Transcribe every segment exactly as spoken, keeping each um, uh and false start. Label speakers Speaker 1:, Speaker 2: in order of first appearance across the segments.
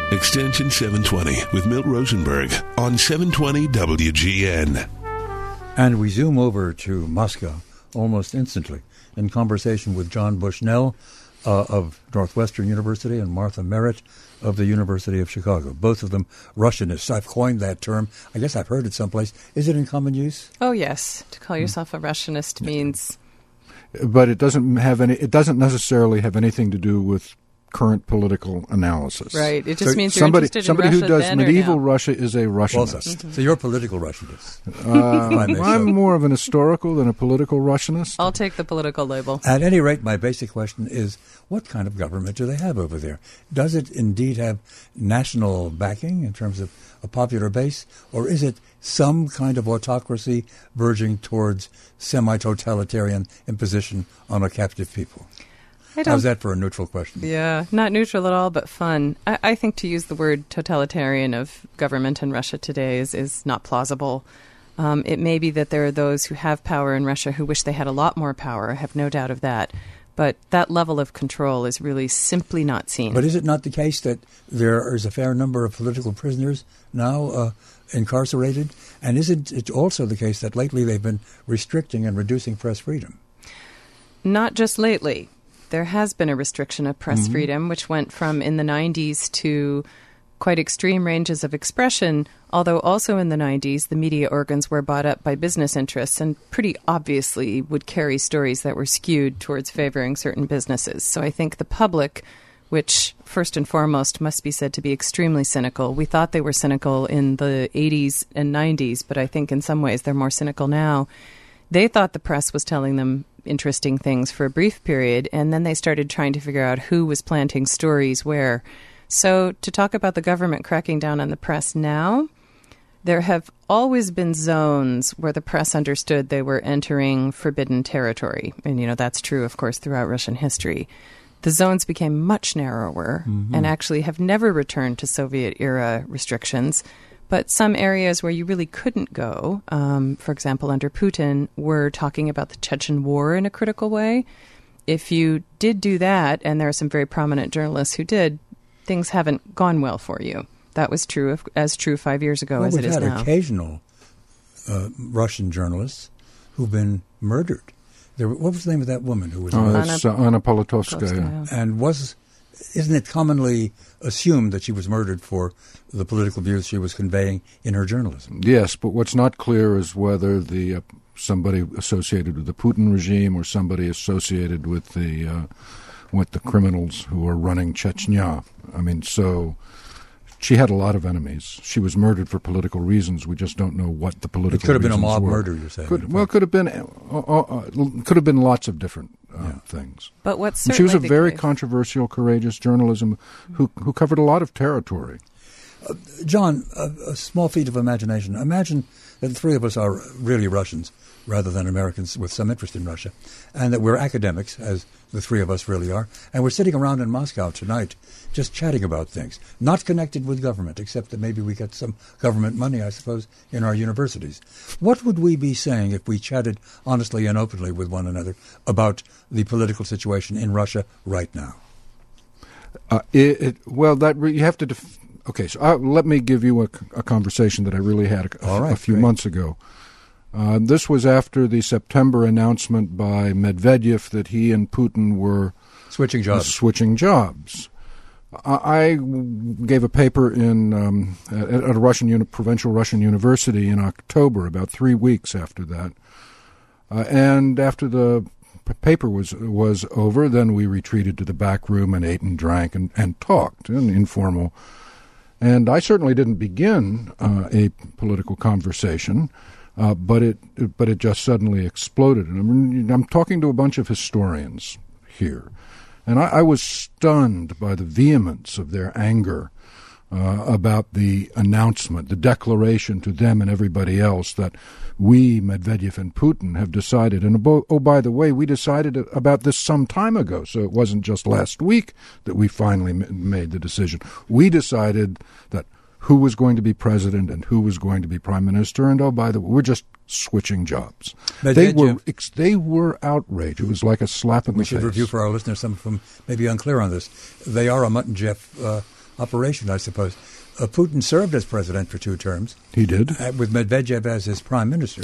Speaker 1: Extension seven twenty with Milt Rosenberg on seven twenty W G N.
Speaker 2: And we zoom over to Moscow almost instantly in conversation with John Bushnell uh, of Northwestern University and Martha Merritt of the University of Chicago. Both of them Russianists. I've coined that term. I guess I've heard it someplace. Is it in common use?
Speaker 3: Oh, yes. To call yourself a Russianist means...
Speaker 4: But it doesn't have any. It doesn't necessarily have anything to do with current political analysis.
Speaker 3: Right. It just
Speaker 4: so
Speaker 3: means you're
Speaker 4: somebody,
Speaker 3: interested
Speaker 4: somebody
Speaker 3: in Russia
Speaker 4: who does
Speaker 3: then
Speaker 4: medieval
Speaker 3: or now?
Speaker 4: Russia is a Russianist.
Speaker 2: Well, so, mm-hmm. so you're a political Russianist.
Speaker 4: Uh, I'm
Speaker 2: so.
Speaker 4: more of an historical than a political Russianist.
Speaker 3: I'll take the political label.
Speaker 2: At any rate, my basic question is, what kind of government do they have over there? Does it indeed have national backing in terms of a popular base, or is it some kind of autocracy verging towards semi-totalitarian imposition on a captive people? How's that for a neutral question?
Speaker 3: Yeah, not neutral at all, but fun. I, I think to use the word totalitarian of government in Russia today is, is not plausible. Um, it may be that there are those who have power in Russia who wish they had a lot more power. I have no doubt of that. But that level of control is really simply not seen.
Speaker 2: But is it not the case that there is a fair number of political prisoners now uh, incarcerated? And isn't it also the case that lately they've been restricting and reducing press freedom?
Speaker 3: Not just lately. There has been a restriction of press
Speaker 2: mm-hmm.
Speaker 3: freedom, which went from in the nineties to quite extreme ranges of expression, although also in the nineties, the media organs were bought up by business interests and pretty obviously would carry stories that were skewed towards favoring certain businesses. So I think the public, which first and foremost must be said to be extremely cynical, we thought they were cynical in the eighties and nineties, but I think in some ways they're more cynical now. They thought the press was telling them interesting things for a brief period, and then they started trying to figure out who was planting stories where. So to talk about the government cracking down on the press now, there have always been zones where the press understood they were entering forbidden territory. And, you know, that's true, of course, throughout Russian history. The zones became much narrower mm-hmm. and actually have never returned to Soviet-era restrictions. But some areas where you really couldn't go, um, for example, under Putin, were talking about the Chechen War in a critical way. If you did do that, and there are some very prominent journalists who did, things haven't gone well for you. That was true, of, as true five years ago
Speaker 2: well,
Speaker 3: as it is now.
Speaker 2: We've had occasional uh, Russian journalists who've been murdered. There, what was the name of that woman who was
Speaker 4: oh,
Speaker 2: murdered?
Speaker 4: That's, uh, Anna Politkovskaya.
Speaker 2: And was... Isn't it commonly assumed that she was murdered for the political views she was conveying in her journalism?
Speaker 4: Yes, but what's not clear is whether the uh, somebody associated with the Putin regime or somebody associated with the uh, with the criminals who are running Chechnya. I mean, so she had a lot of enemies. She was murdered for political reasons. We just don't know what the political reasons were.
Speaker 2: It could have been a mob were. murder, you're saying.
Speaker 4: Could, well, it could have been uh, uh, uh, could have been lots of different uh, yeah. things.
Speaker 3: But what's
Speaker 4: and she was a very
Speaker 3: case.
Speaker 4: controversial, courageous journalism who who covered a lot of territory.
Speaker 2: Uh, John, a, a small feat of imagination. Imagine that the three of us are really Russians rather than Americans with some interest in Russia, and that we're academics, as the three of us really are, and we're sitting around in Moscow tonight just chatting about things, not connected with government, except that maybe we get some government money, I suppose, in our universities. What would we be saying if we chatted honestly and openly with one another about the political situation in Russia right now?
Speaker 4: Uh, it, it, well, that re- you have to... Def- okay, so uh, let me give you a, a conversation that I really had a,
Speaker 2: All right,
Speaker 4: a few
Speaker 2: great.
Speaker 4: months ago. Uh, this was after the September announcement by Medvedev that he and Putin were
Speaker 2: switching jobs.
Speaker 4: Uh, switching jobs. I, I gave a paper in um, at, at a Russian uni- provincial Russian university in October, about three weeks after that. Uh, and after the p- paper was was over, then we retreated to the back room and ate and drank and, and talked, and informal. And I certainly didn't begin uh, a political conversation. Uh, but it, but it just suddenly exploded. And I'm, I'm talking to a bunch of historians here, and I, I was stunned by the vehemence of their anger uh, about the announcement, the declaration to them and everybody else that we, Medvedev and Putin, have decided. And oh, oh, by the way, we decided about this some time ago, so it wasn't just last week that we finally m- made the decision. We decided that who was going to be president and who was going to be prime minister, and oh, by the way, we're just switching jobs.
Speaker 2: Medvedev.
Speaker 4: They were ex- they were outraged. It was like a slap in
Speaker 2: we
Speaker 4: the
Speaker 2: face. We should
Speaker 4: face.
Speaker 2: review for our listeners, some of them may be unclear on this. They are a Mutton Jeff uh, operation, I suppose. Uh, Putin served as president for two terms.
Speaker 4: He did.
Speaker 2: Uh, with Medvedev as his prime minister.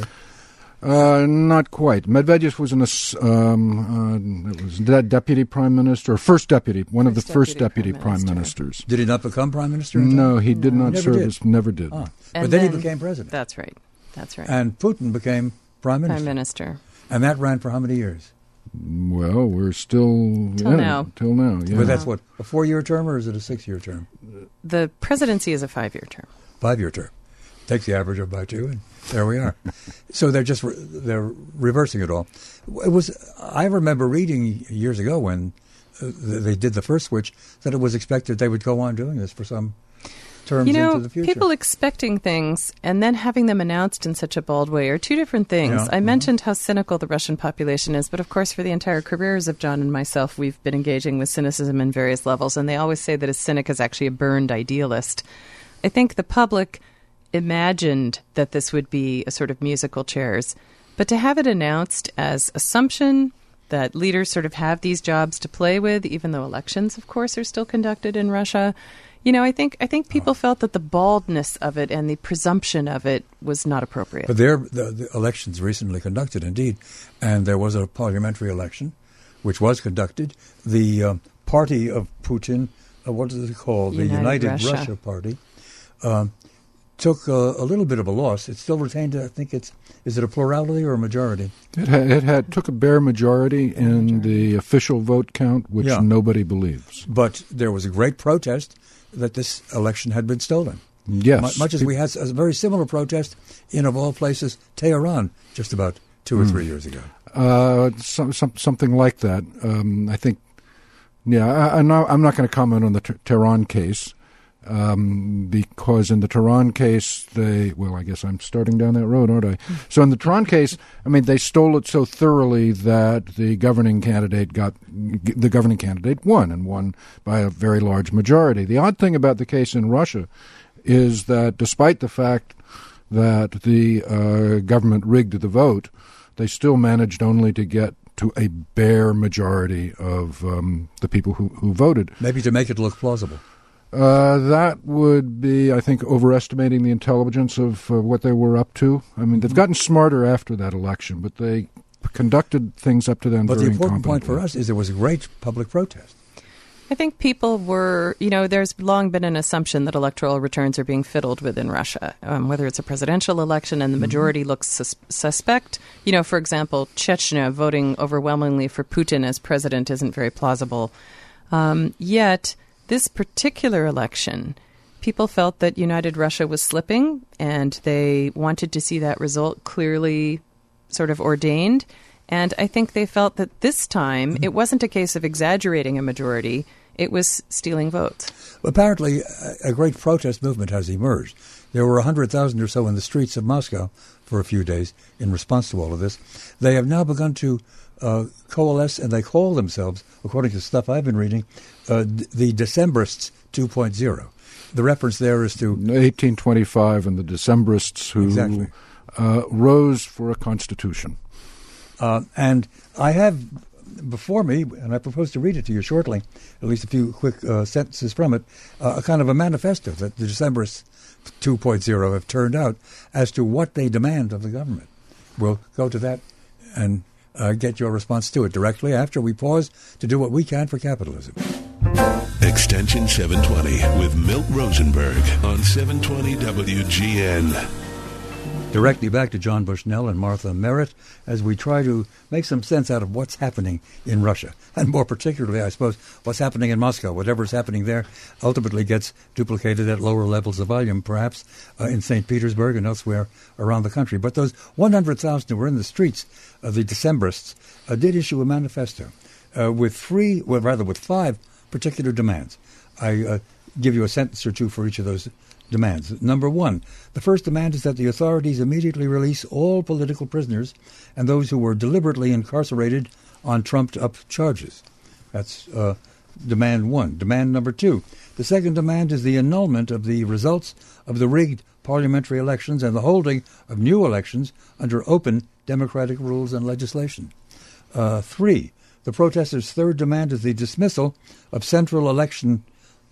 Speaker 4: Uh, not quite. Medvedev was an um, uh, it was de- deputy prime minister, or first deputy, one
Speaker 3: first
Speaker 4: of the first
Speaker 3: deputy
Speaker 4: deputy
Speaker 3: prime
Speaker 4: prime,
Speaker 3: minister.
Speaker 4: ministers.
Speaker 2: Did he not become prime minister?
Speaker 4: No, he did
Speaker 2: No.
Speaker 4: not
Speaker 2: Never
Speaker 4: serve
Speaker 2: did.
Speaker 4: as, never did.
Speaker 2: Ah.
Speaker 3: And
Speaker 2: But then,
Speaker 3: then-
Speaker 2: he became president.
Speaker 3: That's right. That's right.
Speaker 2: And Putin became prime minister.
Speaker 3: Prime Minister.
Speaker 2: And that ran for how many years?
Speaker 4: Well, we're still...
Speaker 3: Till
Speaker 4: yeah,
Speaker 3: now.
Speaker 4: Till now, yeah.
Speaker 2: But that's what, a four-year term or is it a six-year term?
Speaker 3: The presidency is a five-year term.
Speaker 2: Five-year term. Takes the average of by two, and there we are. So they're just re- they're reversing it all. It was I remember reading years ago when uh, they did the first switch that it was expected they would go on doing this for some terms
Speaker 3: You know,
Speaker 2: into the future.
Speaker 3: people expecting things and then having them announced in such a bold way are two different things.
Speaker 2: Yeah,
Speaker 3: I
Speaker 2: uh-huh.
Speaker 3: mentioned how cynical the Russian population is, but of course for the entire careers of John and myself, we've been engaging with cynicism in various levels, and they always say that a cynic is actually a burned idealist. I think the public imagined that this would be a sort of musical chairs, but to have it announced as assumption that leaders sort of have these jobs to play with, even though elections, of course, are still conducted in Russia, you know, I think I think people felt that the baldness of it and the presumption of it was not appropriate.
Speaker 2: But there, the, the elections recently conducted, indeed, and there was a parliamentary election, which was conducted. The uh, party of Putin, uh, what is it called?
Speaker 3: United
Speaker 2: the United
Speaker 3: Russia,
Speaker 2: Russia Party, um, took uh, a little bit of a loss. It still retained, I think it's, is it a plurality or a majority?
Speaker 4: It had, it had took a bare majority in the official vote count, which
Speaker 2: Yeah.
Speaker 4: nobody believes.
Speaker 2: But there was a great protest that this election had been stolen.
Speaker 4: Yes.
Speaker 2: Mu- Much as we had a very similar protest in, of all places, Tehran, just about two or three years ago.
Speaker 4: Uh, some, some, something like that. Um, I think, yeah, I, I'm not, I'm not going to comment on the T- Tehran case. Um, because in the Tehran case, they, well, I guess I'm starting down that road, aren't I? So in the Tehran case, I mean, they stole it so thoroughly that the governing candidate got, the governing candidate won, and won by a very large majority. The odd thing about the case in Russia is that despite the fact that the uh, government rigged the vote, they still managed only to get to a bare majority of um, the people who, who voted.
Speaker 2: Maybe to make it look plausible.
Speaker 4: Uh, that would be, I think, overestimating the intelligence of uh, what they were up to. I mean, they've gotten smarter after that election, but they conducted things up to then
Speaker 2: But
Speaker 4: very
Speaker 2: the important point
Speaker 4: incompetently.
Speaker 2: for us is there was a great public protest.
Speaker 3: I think people were, you know, there's long been an assumption that electoral returns are being fiddled with in Russia, um, whether it's a presidential election and the majority mm-hmm. looks sus- suspect. You know, for example, Chechnya voting overwhelmingly for Putin as president isn't very plausible. Um, yet, this particular election, people felt that United Russia was slipping, and they wanted to see that result clearly sort of ordained. And I think they felt that this time it wasn't a case of exaggerating a majority, it was stealing votes.
Speaker 2: Apparently, a great protest movement has emerged. There were one hundred thousand or so in the streets of Moscow for a few days in response to all of this. They have now begun to uh, coalesce, and they call themselves, according to stuff I've been reading, uh, d- the Decembrists two point oh. The reference there is to
Speaker 4: eighteen twenty-five and the Decembrists who
Speaker 2: Exactly.
Speaker 4: uh, rose for a constitution.
Speaker 2: Uh, and I have before me, and I propose to read it to you shortly, at least a few quick uh, sentences from it, uh, a kind of a manifesto that the Decembrists two point oh have turned out as to what they demand of the government. We'll go to that and uh, get your response to it directly after we pause to do what we can for capitalism.
Speaker 1: Extension seven twenty with Milt Rosenberg on seven twenty W G N.
Speaker 2: Directly back to John Bushnell and Martha Merritt as we try to make some sense out of what's happening in Russia. And more particularly, I suppose, what's happening in Moscow. Whatever's happening there ultimately gets duplicated at lower levels of volume, perhaps uh, in Saint Petersburg and elsewhere around the country. But those one hundred thousand who were in the streets, uh, the Decembrists, uh, did issue a manifesto uh, with three, well, rather with five particular demands. I uh, give you a sentence or two for each of those demands. Number one, the first demand is that the authorities immediately release all political prisoners and those who were deliberately incarcerated on trumped-up charges. That's uh, demand one. Demand number two, the second demand is the annulment of the results of the rigged parliamentary elections and the holding of new elections under open democratic rules and legislation. Uh, three, the protesters' third demand is the dismissal of Central Election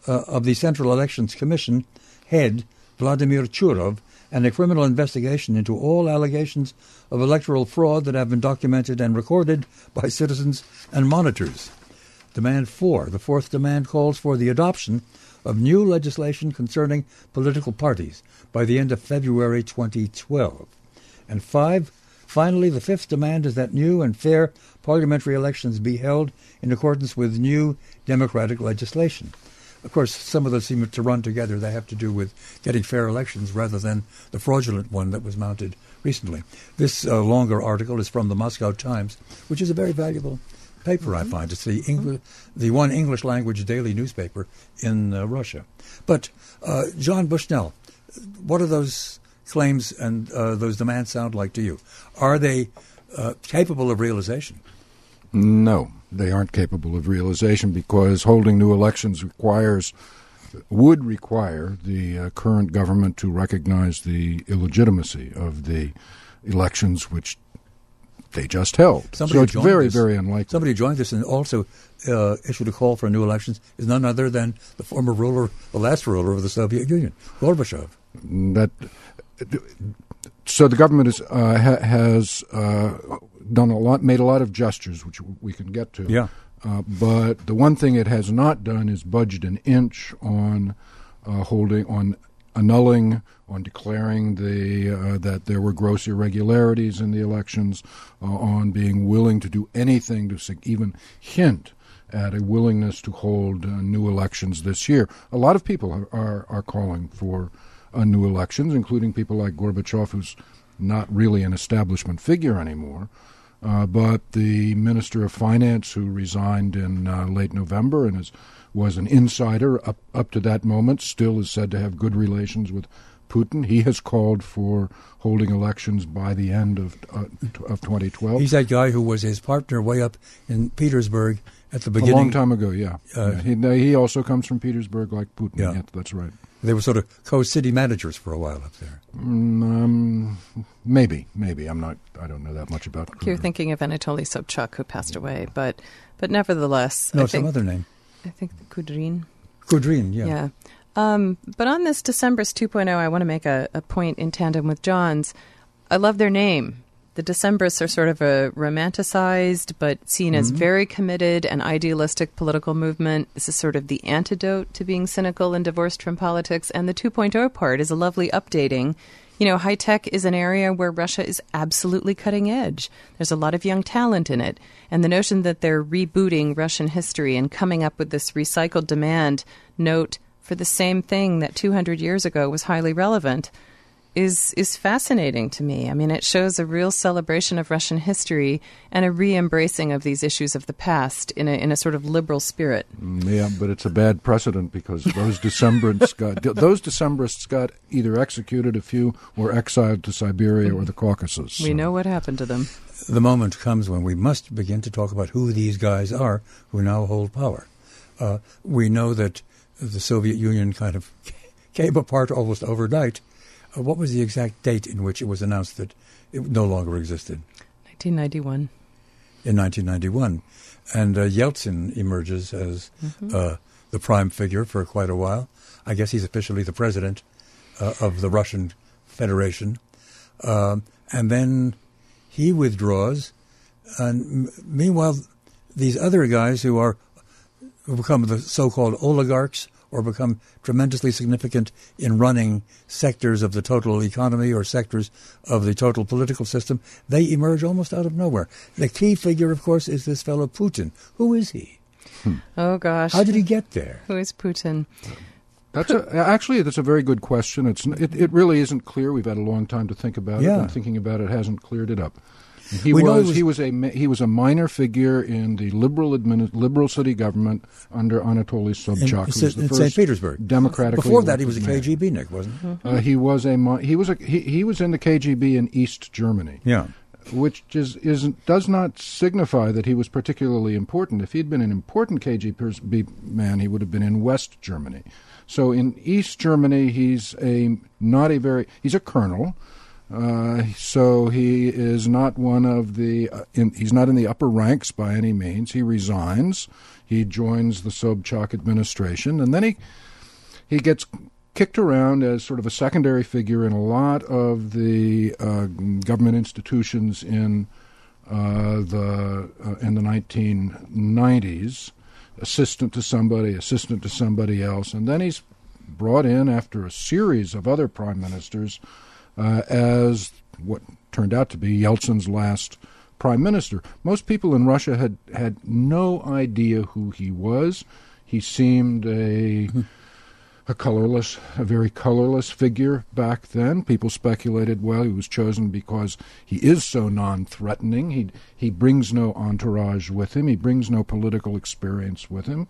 Speaker 2: uh, of the Central Elections Commission head, Vladimir Churov, and a criminal investigation into all allegations of electoral fraud that have been documented and recorded by citizens and monitors. Demand four. The fourth demand calls for the adoption of new legislation concerning political parties by the end of February twenty twelve. And five. Finally, the fifth demand is that new and fair parliamentary elections be held in accordance with new democratic legislation. Of course, some of those seem to run together. They have to do with getting fair elections rather than the fraudulent one that was mounted recently. This uh, longer article is from the Moscow Times, which is a very valuable paper, mm-hmm. I find. It's the, Engl- the one English-language daily newspaper in uh, Russia. But, uh, John Bushnell, what are those claims and uh, those demands sound like to you? Are they uh, capable of realization?
Speaker 4: No, they aren't capable of realization because holding new elections requires, would require the uh, current government to recognize the illegitimacy of the elections which they just held.
Speaker 2: Somebody
Speaker 4: so it's very,
Speaker 2: this,
Speaker 4: very unlikely.
Speaker 2: Somebody who joined this and also uh, issued a call for new elections is none other than the former ruler, the last ruler of the Soviet Union, Gorbachev.
Speaker 4: That, so the government is, uh, ha, has uh, done a lot, made a lot of gestures, which we can get to.
Speaker 2: Yeah.
Speaker 4: Uh, but the one thing it has not done is budged an inch on uh, holding, on annulling, on declaring the uh, that there were gross irregularities in the elections, uh, on being willing to do anything to even hint at a willingness to hold uh, new elections this year. A lot of people are, are, are calling for uh, new elections, including people like Gorbachev, who's not really an establishment figure anymore. Uh, but the Minister of Finance, who resigned in uh, late November and is, was an insider up, up to that moment, still is said to have good relations with Putin. He has called for holding elections by the end of uh, of twenty twelve.
Speaker 2: He's that guy who was his partner way up in Petersburg at the beginning.
Speaker 4: A long time ago, yeah.
Speaker 2: Uh,
Speaker 4: yeah. He, he also comes from Petersburg like Putin.
Speaker 2: Yeah.
Speaker 4: Yeah, that's right.
Speaker 2: They were sort of co-city managers for a while up there.
Speaker 4: Mm, um, maybe, maybe. I'm not, I don't know that much about Putin.
Speaker 3: You're thinking of Anatoly Sobchak, who passed away, but but nevertheless...
Speaker 2: No,
Speaker 3: I
Speaker 2: some
Speaker 3: think,
Speaker 2: other name.
Speaker 3: I think Kudrin.
Speaker 2: Kudrin, yeah.
Speaker 3: Yeah. Um, but on this Decembrist two point oh, I want to make a, a point in tandem with John's. I love their name. The Decembrists are sort of a romanticized but seen as mm-hmm. very committed and idealistic political movement. This is sort of the antidote to being cynical and divorced from politics. And the two point oh part is a lovely updating. You know, high tech is an area where Russia is absolutely cutting edge. There's a lot of young talent in it. And the notion that they're rebooting Russian history and coming up with this recycled demand note for the same thing that two hundred years ago was highly relevant is is fascinating to me. I mean, it shows a real celebration of Russian history and a re-embracing of these issues of the past in a in a sort of liberal spirit.
Speaker 4: Yeah, but it's a bad precedent because those Decembrists got those Decembrists got either executed, a few, or exiled to Siberia or the Caucasus.
Speaker 3: We
Speaker 4: so.
Speaker 3: know what happened to them.
Speaker 2: The moment comes when we must begin to talk about who these guys are who now hold power. Uh, we know that the Soviet Union kind of came apart almost overnight. Uh, what was the exact date in which it was announced that it no longer existed?
Speaker 3: nineteen ninety-one.
Speaker 2: In nineteen ninety-one. And uh, Yeltsin emerges as mm-hmm. uh, the prime figure for quite a while. I guess he's officially the president uh, of the Russian Federation. Uh, and then he withdraws. And m- meanwhile, these other guys who are who become the so-called oligarchs or become tremendously significant in running sectors of the total economy or sectors of the total political system, they emerge almost out of nowhere. The key figure, of course, is this fellow Putin. Who is he?
Speaker 3: Hmm. Oh, gosh.
Speaker 2: How did he get there?
Speaker 3: Who is Putin?
Speaker 4: That's a, actually, that's a very good question. It's it, it really isn't clear. We've had a long time to think about
Speaker 2: yeah.
Speaker 4: it, and thinking about it hasn't cleared it up. He
Speaker 2: we
Speaker 4: was,
Speaker 2: was
Speaker 4: he was a he was a minor figure in the liberal admini- liberal city government under Anatoly Sobchak,
Speaker 2: in,
Speaker 4: who was the
Speaker 2: in
Speaker 4: first
Speaker 2: Saint Petersburg.
Speaker 4: Democratically
Speaker 2: Before that, he was a
Speaker 4: man.
Speaker 2: K G B Nick, wasn't he?
Speaker 4: Uh, he was a he was a he, he was in the K G B in East Germany.
Speaker 2: Yeah,
Speaker 4: which is isn't does not signify that he was particularly important. If he'd been an important K G B man, he would have been in West Germany. So in East Germany, he's a not a very he's a colonel. Uh, so he is not one of the, uh, in, he's not in the upper ranks by any means. He resigns. He He joins the Sobchak administration, and then he he gets kicked around as sort of a secondary figure in a lot of the uh, government institutions in uh, the uh, in the nineteen nineties, assistant to somebody, assistant to somebody else, and then he's brought in after a series of other prime ministers uh, as what turned out to be Yeltsin's last prime minister. Most people in Russia had, had no idea who he was. He seemed a a colorless, a very colorless figure back then. People speculated, well, he was chosen because he is so non-threatening. He he brings no entourage with him. He brings no political experience with him.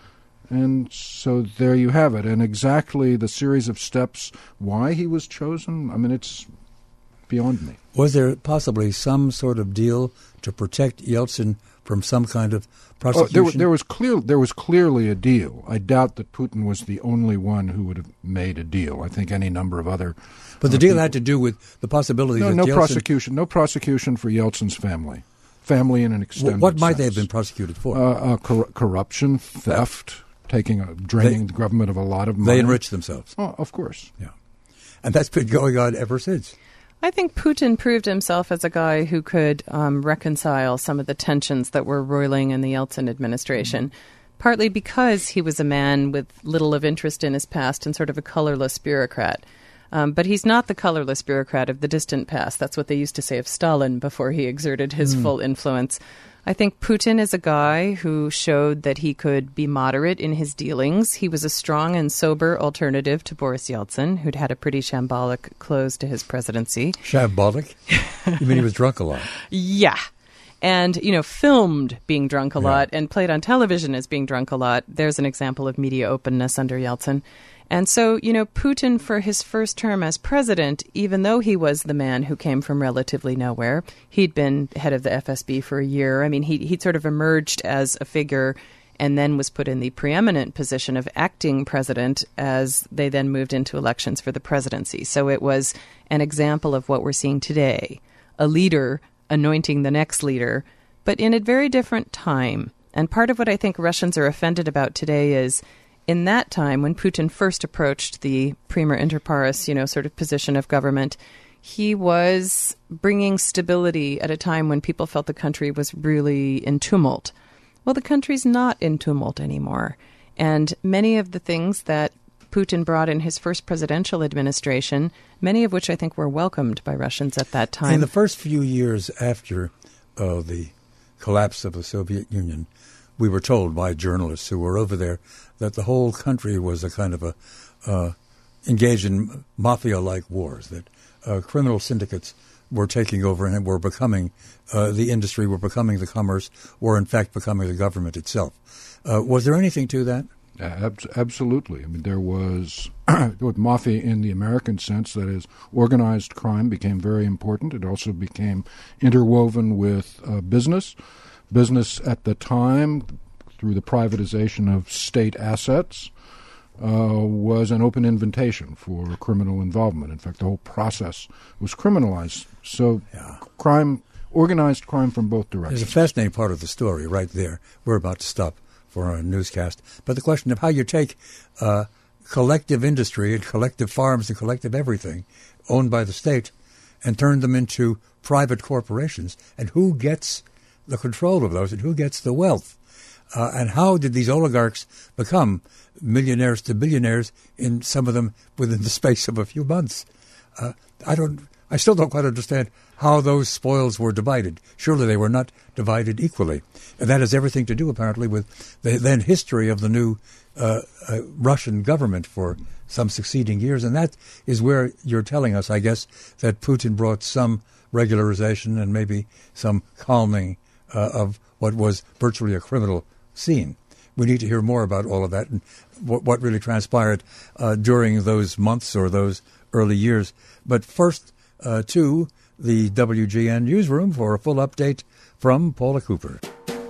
Speaker 4: And so there you have it. And exactly the series of steps why he was chosen, I mean, it's beyond me.
Speaker 2: Was there possibly some sort of deal to protect Yeltsin from some kind of prosecution?
Speaker 4: Oh, there, was, there was clear, there was clearly a deal. I doubt that Putin was the only one who would have made a deal. I think any number of other.
Speaker 2: But the
Speaker 4: uh,
Speaker 2: deal
Speaker 4: people,
Speaker 2: had to do with the possibility
Speaker 4: no,
Speaker 2: that
Speaker 4: no
Speaker 2: Yeltsin,
Speaker 4: prosecution, no prosecution for Yeltsin's family, family in an extended.
Speaker 2: What might
Speaker 4: sense.
Speaker 2: they have been prosecuted for?
Speaker 4: Uh, uh, cor- corruption, theft, taking, a, draining
Speaker 2: They-
Speaker 4: the government of a lot of money.
Speaker 2: They enriched themselves.
Speaker 4: Oh, of course.
Speaker 2: Yeah, and that's been going on ever since.
Speaker 3: I think Putin proved himself as a guy who could um, reconcile some of the tensions that were roiling in the Yeltsin administration, mm-hmm. partly because he was a man with little of interest in his past and sort of a colorless bureaucrat. Um, but he's not the colorless bureaucrat of the distant past. That's what they used to say of Stalin before he exerted his mm. full influence. I think Putin is a guy who showed that he could be moderate in his dealings. He was a strong and sober alternative to Boris Yeltsin, who'd had a pretty shambolic close to his presidency.
Speaker 2: Shambolic? You mean he was drunk a lot?
Speaker 3: Yeah. And, you know, filmed being drunk a
Speaker 2: Yeah.
Speaker 3: lot and played on television as being drunk a lot. There's an example of media openness under Yeltsin. And so, you know, Putin, for his first term as president, even though he was the man who came from relatively nowhere, he'd been head of the F S B for a year. I mean, he, he'd sort of emerged as a figure and then was put in the preeminent position of acting president as they then moved into elections for the presidency. So it was an example of what we're seeing today, a leader anointing the next leader, but in a very different time. And part of what I think Russians are offended about today is in that time, when Putin first approached the premier inter pares, you know, sort of position of government, he was bringing stability at a time when people felt the country was really in tumult. Well, the country's not in tumult anymore. And many of the things that Putin brought in his first presidential administration, many of which I think were welcomed by Russians at that time.
Speaker 2: In the first few years after uh, the collapse of the Soviet Union, we were told by journalists who were over there that the whole country was a kind of a uh, engaged in mafia-like wars, that uh, criminal syndicates were taking over and were becoming uh, the industry, were becoming the commerce, were in fact becoming the government itself. Uh, was there anything to that?
Speaker 4: Ab- absolutely. I mean, there was with mafia in the American sense, that is, organized crime became very important. It also became interwoven with uh, business. Business at the time, through the privatization of state assets, uh, was an open invitation for criminal involvement. In fact, the whole process was criminalized. So
Speaker 2: Yeah.
Speaker 4: crime, organized crime from both directions.
Speaker 2: There's a fascinating part of the story right there. We're about to stop for our newscast. But the question of how you take uh, collective industry and collective farms and collective everything owned by the state and turn them into private corporations, and who gets the control of those and who gets the wealth? Uh, and how did these oligarchs become millionaires to billionaires, in some of them within the space of a few months? Uh, I don't. I still don't quite understand how those spoils were divided. Surely they were not divided equally. And that has everything to do, apparently, with the then history of the new uh, uh, Russian government for some succeeding years. And that is where you're telling us, I guess, that Putin brought some regularization and maybe some calming uh, of what was virtually a criminal scene. We need to hear more about all of that and what, what really transpired uh, during those months or those early years. But first, uh, to the W G N newsroom for a full update from Paula Cooper.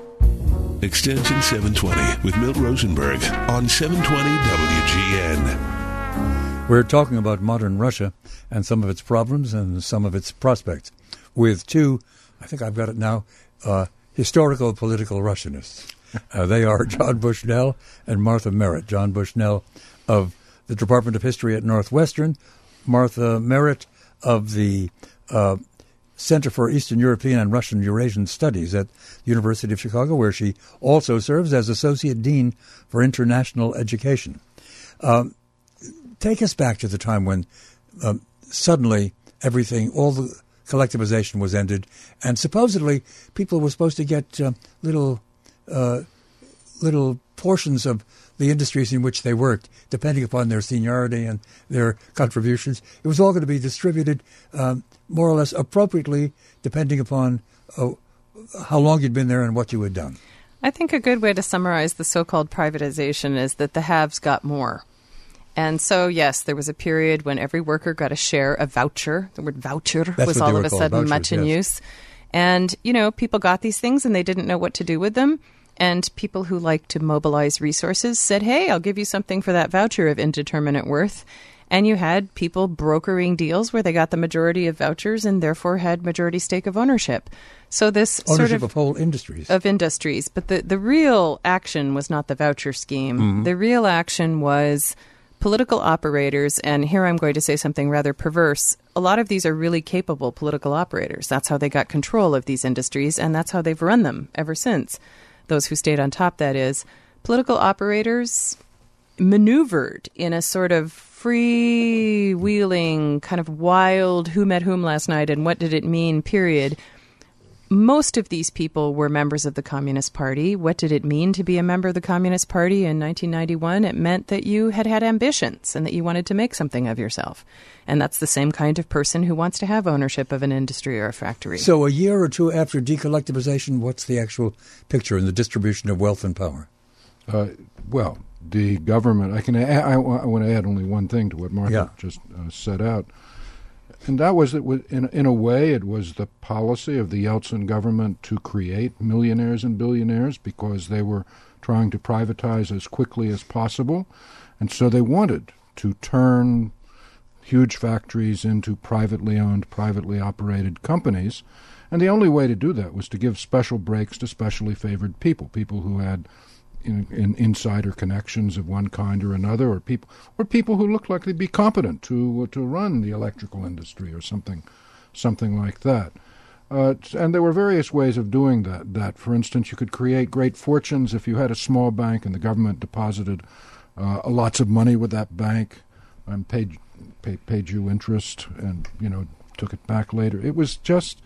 Speaker 1: Extension seven twenty with Milt Rosenberg on seven twenty W G N.
Speaker 2: We're talking about modern Russia and some of its problems and some of its prospects with two, I think I've got it now, uh, historical political Russianists. Uh, they are John Bushnell and Martha Merritt. John Bushnell of the Department of History at Northwestern, Martha Merritt of the uh, Center for Eastern European and Russian Eurasian Studies at the University of Chicago, where she also serves as Associate Dean for International Education. Um, take us back to the time when um, suddenly everything, all the collectivization was ended, and supposedly people were supposed to get uh, little uh, little portions of the industries in which they worked, depending upon their seniority and their contributions. It was all going to be distributed um, more or less appropriately, depending upon uh, how long you'd been there and what you had done.
Speaker 3: I think a good way to summarize the so-called privatization is that the haves got more. And so, yes, there was a period when every worker got a share, a voucher. The word voucher
Speaker 2: That's
Speaker 3: was
Speaker 2: what
Speaker 3: all
Speaker 2: they
Speaker 3: of
Speaker 2: were
Speaker 3: a
Speaker 2: called,
Speaker 3: sudden
Speaker 2: vouchers,
Speaker 3: much in
Speaker 2: yes.
Speaker 3: use. And, you know, people got these things and they didn't know what to do with them. And people who like to mobilize resources said, hey, I'll give you something for that voucher of indeterminate worth. And you had people brokering deals where they got the majority of vouchers and therefore had majority stake of ownership. So this
Speaker 2: Ownership
Speaker 3: sort of,
Speaker 2: of whole industries.
Speaker 3: Of industries. But the, the real action was not the voucher scheme. Mm-hmm. The real action was political operators, and here I'm going to say something rather perverse. A lot of these are really capable political operators. That's how they got control of these industries, and that's how they've run them ever since. Those who stayed on top, that is. Political operators maneuvered in a sort of free-wheeling, kind of wild who met whom last night and what did it mean period. Most of these people were members of the Communist Party. What did it mean to be a member of the Communist Party in nineteen ninety-one? It meant that you had had ambitions and that you wanted to make something of yourself. And that's the same kind of person who wants to have ownership of an industry or a factory.
Speaker 2: So a year or two after decollectivization, what's the actual picture in the distribution of wealth and power?
Speaker 4: Uh, well, the government, I can add, I, I want to add only one thing to what Martha
Speaker 2: yeah.
Speaker 4: just uh, set out. And that was, it was in, in a way, it was the policy of the Yeltsin government to create millionaires and billionaires because they were trying to privatize as quickly as possible. And so they wanted to turn huge factories into privately owned, privately operated companies. And the only way to do that was to give special breaks to specially favored people, people who had In, in insider connections of one kind or another, or people, or people who looked like they'd be competent to to run the electrical industry or something, something like that. Uh, and there were various ways of doing that. That, for instance, you could create great fortunes if you had a small bank and the government deposited uh, lots of money with that bank and paid pay, paid you interest, and you know took it back later. It was just.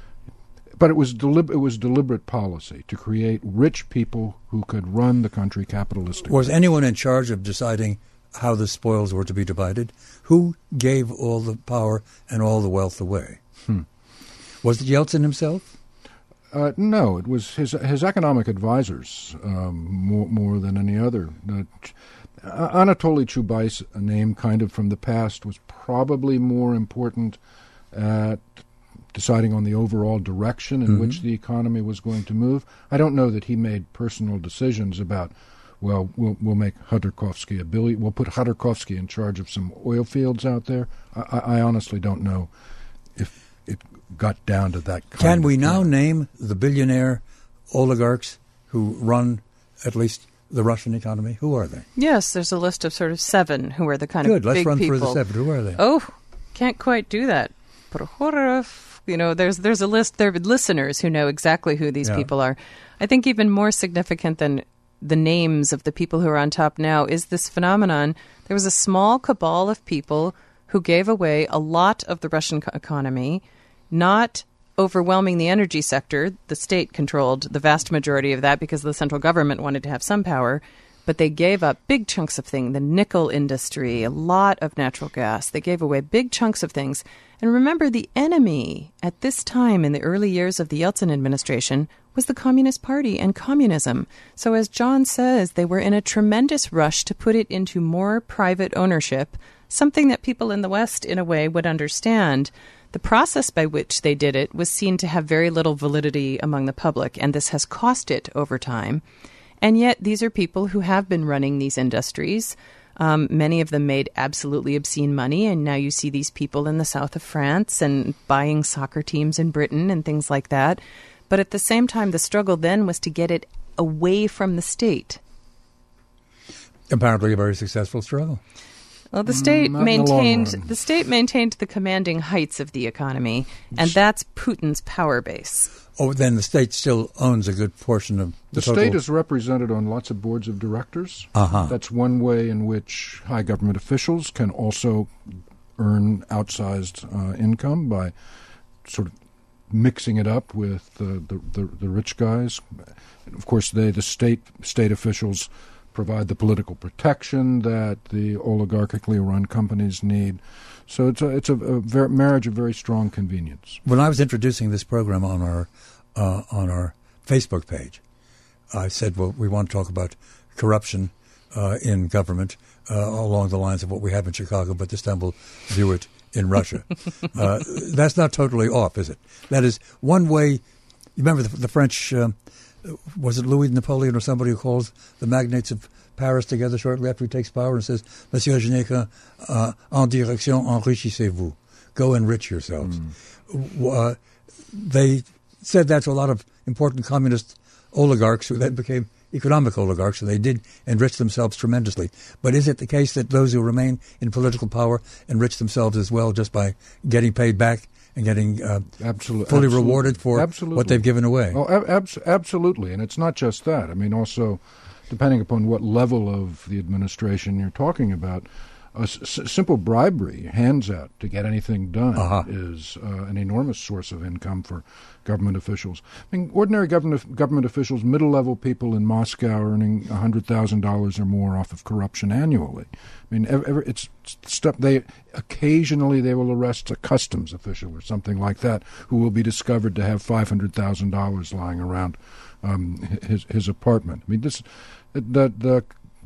Speaker 4: But it was, delib- it was deliberate policy to create rich people who could run the country capitalistically.
Speaker 2: Was anyone in charge of deciding how the spoils were to be divided? Who gave all the power and all the wealth away?
Speaker 4: Hmm.
Speaker 2: Was it Yeltsin himself?
Speaker 4: Uh, no, it was his his economic advisors um, more more than any other. Uh, Anatoly Chubais, a name kind of from the past, was probably more important at deciding on the overall direction in mm-hmm. which the economy was going to move. I don't know that he made personal decisions about, well, we'll, we'll make Khodorkovsky a billion, we'll put Khodorkovsky in charge of some oil fields out there. I, I honestly don't know if it got down to that kind
Speaker 2: Can
Speaker 4: of
Speaker 2: we
Speaker 4: thing.
Speaker 2: now name the billionaire oligarchs who run at least the Russian economy? Who are they?
Speaker 3: Yes, there's a list of sort of seven who are the kind
Speaker 2: Good,
Speaker 3: of
Speaker 2: let's
Speaker 3: big
Speaker 2: run
Speaker 3: people.
Speaker 2: through the seven. Who are they?
Speaker 3: Oh, can't quite do that. Prokhorov. You know, there's there's a list. There are listeners who know exactly who these
Speaker 2: yeah.
Speaker 3: people are. I think even more significant than the names of the people who are on top now is this phenomenon. There was a small cabal of people who gave away a lot of the Russian co- economy, not overwhelming the energy sector. The state controlled the vast majority of that because the central government wanted to have some power. But they gave up big chunks of things, the nickel industry, a lot of natural gas. They gave away big chunks of things. And remember, the enemy at this time in the early years of the Yeltsin administration was the Communist Party and communism. So as John says, they were in a tremendous rush to put it into more private ownership, something that people in the West, in a way, would understand. The process by which they did it was seen to have very little validity among the public, and this has cost it over time. And yet these are people who have been running these industries. Um, many of them made absolutely obscene money, and now you see these people in the south of France and buying soccer teams in Britain and things like that. But at the same time, the struggle then was to get it away from the state.
Speaker 2: Apparently a very successful struggle.
Speaker 3: Well, the state
Speaker 4: Mm, not in the long
Speaker 3: maintained
Speaker 4: run.
Speaker 3: the state maintained the commanding heights of the economy, and that's Putin's power base.
Speaker 2: Oh, then the state still owns a good portion of the,
Speaker 4: The
Speaker 2: total.
Speaker 4: state is represented on lots of boards of directors.
Speaker 2: Uh-huh.
Speaker 4: That's one way in which high government officials can also earn outsized uh, income by sort of mixing it up with uh, the, the the rich guys. And of course, they the state state officials provide the political protection that the oligarchically run companies need. So it's a it's a, a ver- marriage of very strong convenience.
Speaker 2: When I was introducing this program on our uh, on our Facebook page, I said, well, we want to talk about corruption uh, in government uh, along the lines of what we have in Chicago, but this time we'll do it in Russia. uh, that's not totally off, is it? That is one way. You remember the, the French, um, was it Louis Napoleon or somebody who calls the magnates of Paris together shortly after he takes power and says, Monsieur Geneca, uh, en direction, enrichissez-vous. Go enrich yourselves. Mm. Uh, they said that to a lot of important communist oligarchs who then became economic oligarchs, so they did enrich themselves tremendously. But is it the case that those who remain in political power enrich themselves as well just by getting paid back and getting uh,
Speaker 4: Absolutely,
Speaker 2: fully
Speaker 4: absolutely.
Speaker 2: rewarded for
Speaker 4: Absolutely.
Speaker 2: what they've given away?
Speaker 4: Oh, ab- abs- absolutely. And it's not just that. I mean, also, depending upon what level of the administration you're talking about, a s- simple bribery, hands out to get anything done,
Speaker 2: Uh-huh.
Speaker 4: is uh, an enormous source of income for government officials. I mean, ordinary government government officials, middle-level people in Moscow earning one hundred thousand dollars or more off of corruption annually. I mean, ever, ever, it's stuff. They occasionally they will arrest a customs official or something like that who will be discovered to have five hundred thousand dollars lying around um, his his apartment. I mean, this the the.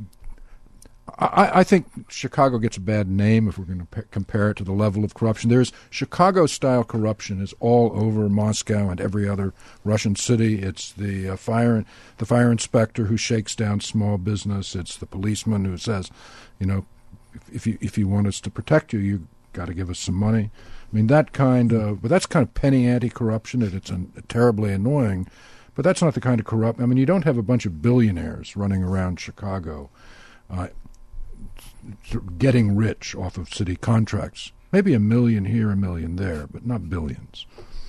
Speaker 4: I, I think Chicago gets a bad name if we're going to pe- compare it to the level of corruption. There's Chicago-style corruption is all over Moscow and every other Russian city. It's the uh, fire the fire inspector who shakes down small business. It's the policeman who says, you know, if, if you if you want us to protect you, you got to give us some money. I mean that kind of, but that's kind of penny ante corruption. It, it's an, terribly annoying, but that's not the kind of corrupt. I mean, you don't have a bunch of billionaires running around Chicago. Uh, getting rich off of city contracts. Maybe a million here, a million there, but not billions.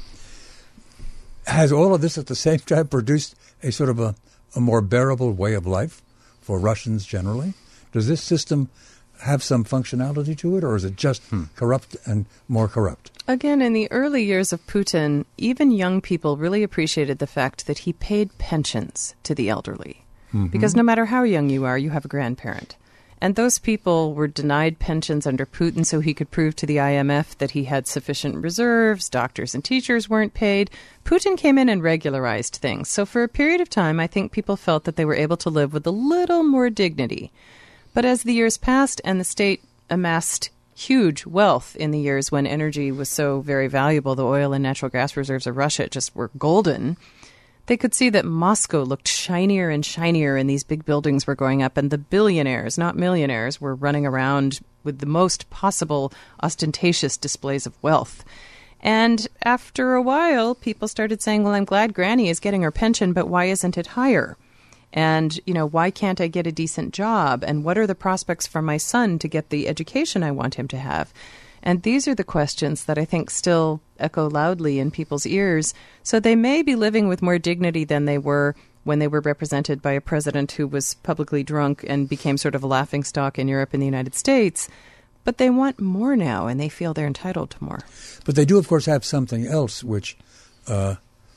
Speaker 2: Has all of this at the same time produced a sort of a, a more bearable way of life for Russians generally? Does this system have some functionality to it, or is it just hmm. corrupt and more corrupt?
Speaker 3: Again, in the early years of Putin, even young people really appreciated the fact that he paid pensions to the elderly. Mm-hmm. Because no matter how young you are, you have a grandparent. And those people were denied pensions under Putin so he could prove to the I M F that he had sufficient reserves. Doctors and teachers weren't paid. Putin came in and regularized things. So for a period of time, I think people felt that they were able to live with a little more dignity. But as the years passed and the state amassed huge wealth in the years when energy was so very valuable, the oil and natural gas reserves of Russia just were golden, they could see that Moscow looked shinier and shinier and these big buildings were going up and the billionaires, not millionaires, were running around with the most possible ostentatious displays of wealth. And after a while, people started saying, well, I'm glad Granny is getting her pension, but why isn't it higher? And, you know, why can't I get a decent job? And what are the prospects for my son to get the education I want him to have? And these are the questions that I think still echo loudly in people's ears. So they may be living with more dignity than they were when they were represented by a president who was publicly drunk and became sort of a laughingstock in Europe and the United States. But they want more now, and they feel they're entitled to more.
Speaker 2: But they do, of course, have something else which uh,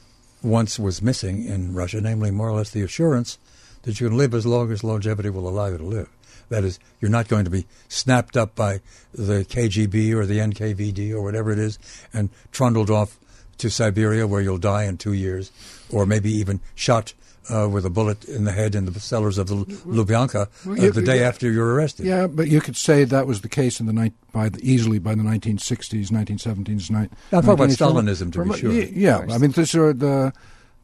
Speaker 2: once was missing in Russia, namely more or less the assurance that you can live as long as longevity will allow you to live. That is, you're not going to be snapped up by the K G B or the N K V D or whatever it is and trundled off to Siberia where you'll die in two years, or maybe even shot uh, with a bullet in the head in the cellars of the Lubyanka uh, the day after you're arrested.
Speaker 4: Yeah, but you could say that was the case in the ni- by the, easily by the nineteen sixties, nineteen seventies. Ni-
Speaker 2: I'm talking about Stalinism, to be sure.
Speaker 4: Yeah, I mean, these are the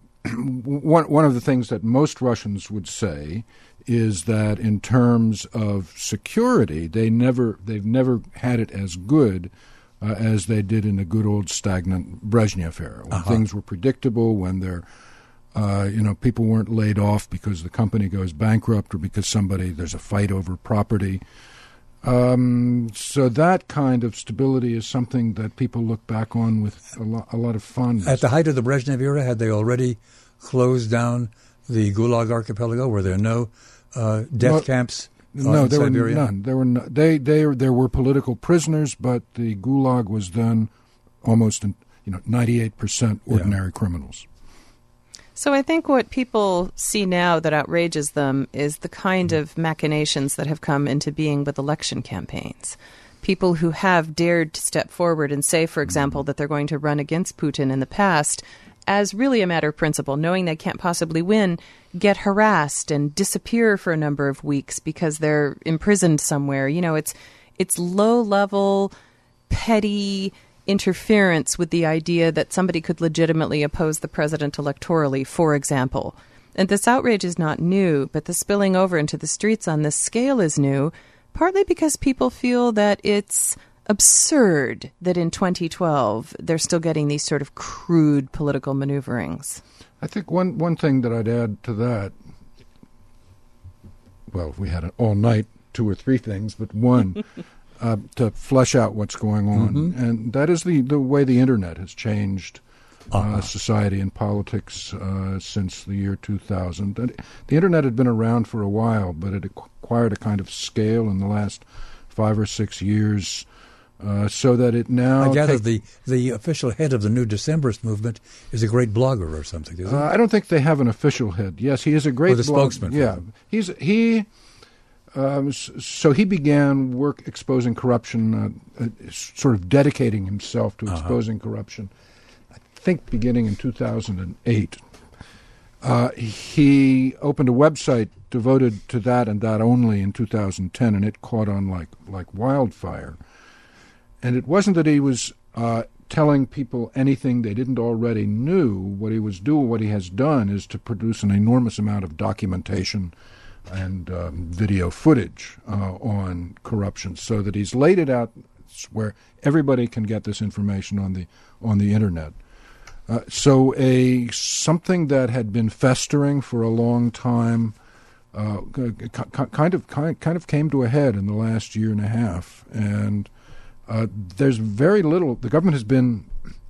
Speaker 4: one one of the things that most Russians would say is that in terms of security, they never they've never had it as good uh, as they did in the good old stagnant Brezhnev era, when
Speaker 2: uh-huh.
Speaker 4: things were predictable, when their Uh, you know, people weren't laid off because the company goes bankrupt or because somebody, there's a fight over property. Um, so that kind of stability is something that people look back on with a, lo- a lot of fondness.
Speaker 2: At the height of the Brezhnev era, had they already closed down the Gulag archipelago? Were there no uh, death
Speaker 4: well,
Speaker 2: camps uh,
Speaker 4: no,
Speaker 2: in
Speaker 4: there
Speaker 2: Siberia?
Speaker 4: were none. There were no, they, they, there were political prisoners, but the Gulag was then almost, you know, ninety-eight percent ordinary yeah. criminals.
Speaker 3: So I think what people see now that outrages them is the kind of machinations that have come into being with election campaigns. People who have dared to step forward and say, for example, that they're going to run against Putin in the past as really a matter of principle, knowing they can't possibly win, get harassed and disappear for a number of weeks because they're imprisoned somewhere. You know, it's it's low-level, petty interference with the idea that somebody could legitimately oppose the president electorally, for example. And this outrage is not new, but the spilling over into the streets on this scale is new, partly because people feel that it's absurd that in twenty twelve they're still getting these sort of crude political maneuverings.
Speaker 4: I think one, one thing that I'd add to that, well, if we had it all night, two or three things, but one... Uh, to flesh out what's going on. Mm-hmm. And that is the, the way the Internet has changed uh, uh-huh. society and politics uh, since the year two thousand. And the Internet had been around for a while, but it acquired a kind of scale in the last five or six years uh, so that it now...
Speaker 2: I gather
Speaker 4: take,
Speaker 2: the, the official head of the New Decemberist movement is a great blogger or something, is he?
Speaker 4: Uh, I don't think they have an official head. Yes, he is a great...
Speaker 2: Or the
Speaker 4: blog-
Speaker 2: spokesman.
Speaker 4: Yeah. He's he... Um, so he began work exposing corruption, uh, uh, sort of dedicating himself to exposing uh-huh. corruption, I think beginning in two thousand eight. Uh, he opened a website devoted to that and that only in two thousand ten, and it caught on like, like wildfire. And it wasn't that he was uh, telling people anything they didn't already knew. What he was doing, what he has done, is to produce an enormous amount of documentation and um, video footage uh, on corruption, so that he's laid it out where everybody can get this information on the on the internet. Uh, so a something that had been festering for a long time, uh, kind of kind kind of came to a head in the last year and a half, and uh, there's very little. The government has been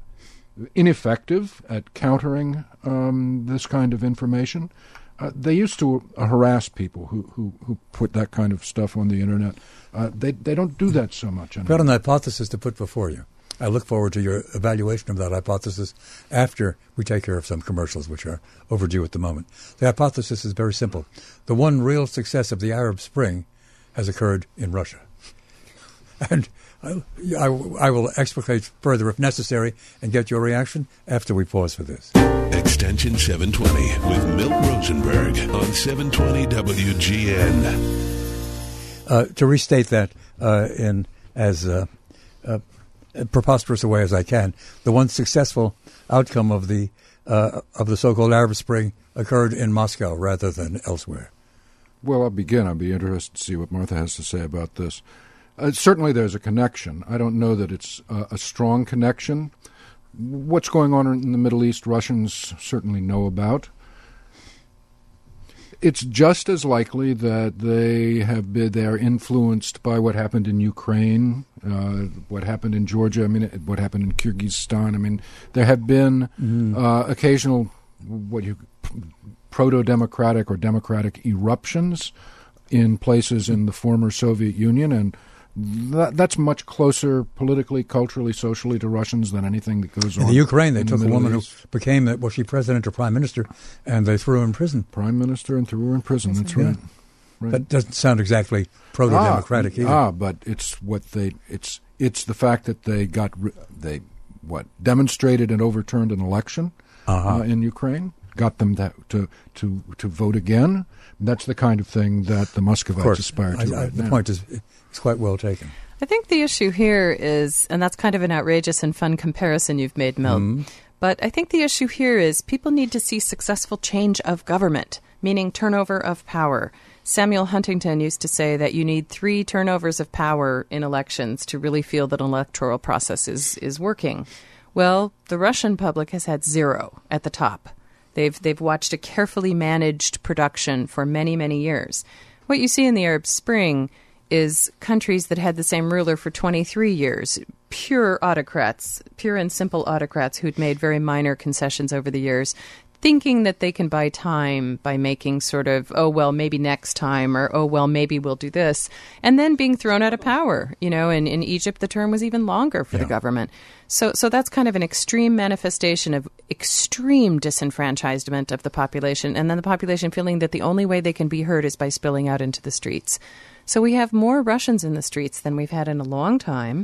Speaker 4: ineffective at countering um, this kind of information. Uh, they used to uh, harass people who, who, who put that kind of stuff on the Internet. Uh, they they don't do that so much anymore.
Speaker 2: I've got an hypothesis to put before you. I look forward to your evaluation of that hypothesis after we take care of some commercials, which are overdue at the moment. The hypothesis is very simple. The one real success of the Arab Spring has occurred in Russia. And I, I, I will explicate further if necessary and get your reaction after we pause for this.
Speaker 1: Extension seven twenty with Milt Rosenberg on seven twenty W G N.
Speaker 2: Uh, to restate that uh, in as uh, uh, preposterous a way as I can, the one successful outcome of the uh, of the so-called Arab Spring occurred in Moscow rather than elsewhere.
Speaker 4: Well, I'll begin. I'll be interested to see what Martha has to say about this. Uh, certainly there's a connection. I don't know that it's uh, a strong connection. What's going on in the Middle East, Russians certainly know about. It's just as likely that they have been, they are influenced by what happened in Ukraine, uh, what happened in Georgia, I mean, what happened in Kyrgyzstan. I mean, there have been mm. uh, occasional what you proto-democratic or democratic eruptions in places in the former Soviet Union, and That, that's much closer politically, culturally, socially to Russians than anything that goes on.
Speaker 2: In the Ukraine, they took
Speaker 4: the
Speaker 2: a woman
Speaker 4: East.
Speaker 2: who became, was she president or prime minister, and they threw her in prison.
Speaker 4: Prime minister and threw her in prison, that's
Speaker 2: yeah.
Speaker 4: right. right.
Speaker 2: That doesn't sound exactly proto-democratic
Speaker 4: ah,
Speaker 2: either.
Speaker 4: Ah, but it's what they, it's it's the fact that they got, they, what, demonstrated and overturned an election
Speaker 2: uh-huh.
Speaker 4: uh, in Ukraine, got them that, to, to, to vote again. That's the kind of thing that the Muscovites aspire to
Speaker 2: I, I,
Speaker 4: right
Speaker 2: the
Speaker 4: now.
Speaker 2: point is, it's quite well taken.
Speaker 3: I think the issue here is, and that's kind of an outrageous and fun comparison you've made, Milt, mm. but I think the issue here is people need to see successful change of government, meaning turnover of power. Samuel Huntington used to say that you need three turnovers of power in elections to really feel that an electoral process is, is working. Well, the Russian public has had zero at the top. They've they've watched a carefully managed production for many, many years. What you see in the Arab Spring is countries that had the same ruler for twenty-three years, pure autocrats, pure and simple autocrats who'd made very minor concessions over the years, thinking that they can buy time by making sort of, oh, well, maybe next time, or, oh, well, maybe we'll do this, and then being thrown out of power. You know, in, in Egypt, the term was even longer for
Speaker 2: yeah.
Speaker 3: the government. So so that's kind of an extreme manifestation of extreme disenfranchisement of the population, and then the population feeling that the only way they can be heard is by spilling out into the streets. So we have more Russians in the streets than we've had in a long time.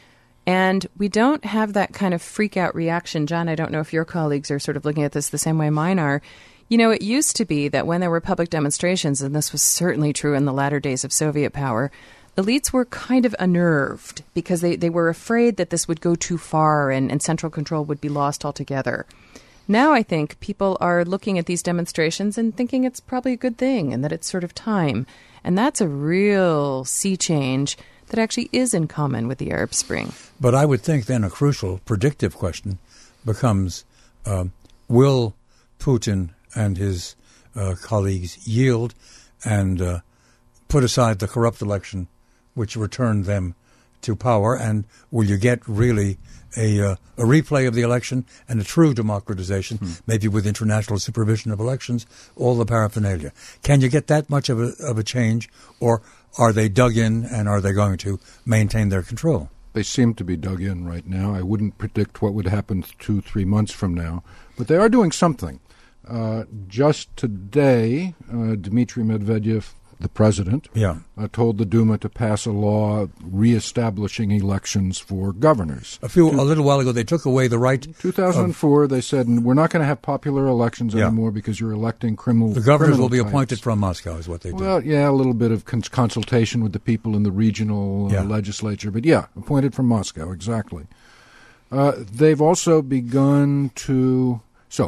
Speaker 3: And we don't have that kind of freak-out reaction. John, I don't know if your colleagues are sort of looking at this the same way mine are. You know, it used to be that when there were public demonstrations, and this was certainly true in the latter days of Soviet power, elites were kind of unnerved because they, they were afraid that this would go too far and, and central control would be lost altogether. Now I think people are looking at these demonstrations and thinking it's probably a good thing and that it's sort of time. And that's a real sea change that actually is in common with the Arab Spring.
Speaker 2: But I would think then a crucial predictive question becomes, uh, will Putin and his uh, colleagues yield and uh, put aside the corrupt election which returned them to power, and will you get really a, uh, a replay of the election and a true democratization, hmm. maybe with international supervision of elections, all the paraphernalia? Can you get that much of a, of a change, or are they dug in and are they going to maintain their control?
Speaker 4: They seem to be dug in right now. I wouldn't predict what would happen two, three months from now, but they are doing something. Uh, just today, uh, Dmitry Medvedev, the president,
Speaker 2: yeah.
Speaker 4: uh, told the Duma to pass a law reestablishing elections for governors.
Speaker 2: A few, Two, a little while ago, they took away the right.
Speaker 4: two thousand four,
Speaker 2: of,
Speaker 4: they said, we're not going to have popular elections
Speaker 2: yeah.
Speaker 4: anymore because you're electing criminal.
Speaker 2: The governors will be
Speaker 4: types.
Speaker 2: appointed from Moscow, is what they do.
Speaker 4: Well, yeah, a little bit of cons- consultation with the people in the regional uh,
Speaker 2: yeah.
Speaker 4: legislature, but yeah, appointed from Moscow, exactly. Uh, they've also begun to. So,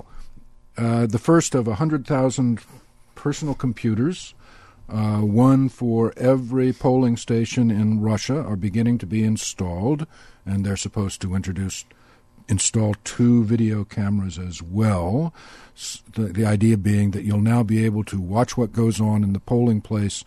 Speaker 4: uh, the first of one hundred thousand personal computers. Uh, one for every polling station in Russia are beginning to be installed, and they're supposed to introduce, install two video cameras as well. The, the idea being that you'll now be able to watch what goes on in the polling place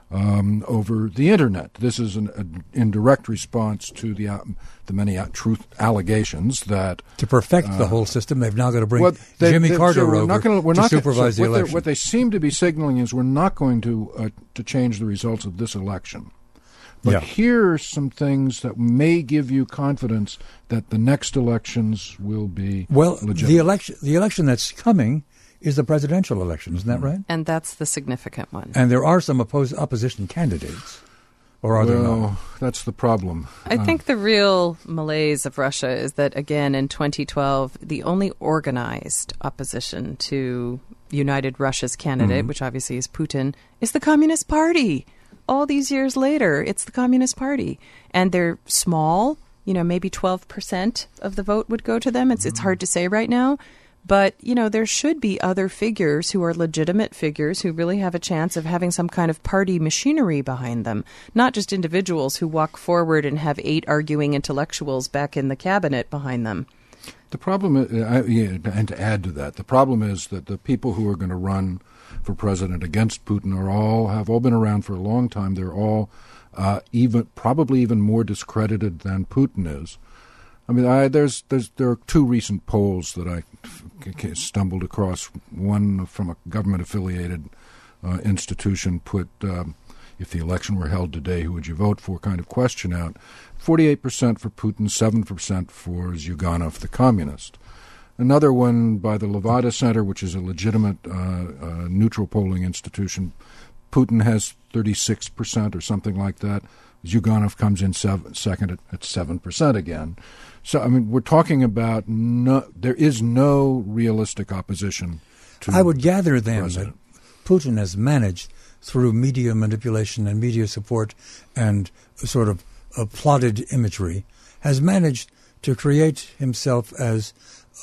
Speaker 4: um, over the Internet. This is an, a, in direct response to the uh, the many uh, truth allegations that
Speaker 2: to perfect
Speaker 4: uh,
Speaker 2: the whole system, they've now got to bring
Speaker 4: well, they,
Speaker 2: Jimmy
Speaker 4: they,
Speaker 2: Carter
Speaker 4: so we're
Speaker 2: over
Speaker 4: not gonna, we're
Speaker 2: to
Speaker 4: not
Speaker 2: supervise
Speaker 4: gonna, so
Speaker 2: the
Speaker 4: what
Speaker 2: election.
Speaker 4: What they seem to be signaling is we're not going to uh, to change the results of this election. But
Speaker 2: yeah.
Speaker 4: here are some things that may give you confidence that the next elections will be
Speaker 2: well.
Speaker 4: legitimate.
Speaker 2: The election, the election that's coming, is the presidential election. Isn't that right?
Speaker 3: And that's the significant one.
Speaker 2: And there are some oppos- opposition candidates, or are
Speaker 4: well,
Speaker 2: there not?
Speaker 4: That's the problem.
Speaker 3: I uh, think the real malaise of Russia is that, again, in twenty twelve, the only organized opposition to United Russia's candidate, mm-hmm. which obviously is Putin, is the Communist Party. All these years later, it's the Communist Party. And they're small, you know, maybe twelve percent of the vote would go to them. It's, mm-hmm. it's hard to say right now. But, you know, there should be other figures who are legitimate figures who really have a chance of having some kind of party machinery behind them, not just individuals who walk forward and have eight arguing intellectuals back in the cabinet behind them.
Speaker 4: The problem, is, uh, yeah, and to add to that, the problem is that the people who are going to run for president against Putin are all have all been around for a long time. They're all uh, even probably even more discredited than Putin is. I mean, I, there's, there's, there are two recent polls that I f- stumbled across. One from a government-affiliated uh, institution put, um, if the election were held today, who would you vote for, kind of question out. forty-eight percent for Putin, seven percent for Zyuganov, the communist. Another one by the Levada Center, which is a legitimate uh, uh, neutral polling institution. Putin has thirty-six percent or something like that. Zyuganov comes in seven, second at, at seven percent again. So, I mean, we're talking about no, there is no realistic opposition to
Speaker 2: I would gather then
Speaker 4: president.
Speaker 2: that Putin has managed, through media manipulation and media support and sort of a plotted imagery, has managed to create himself as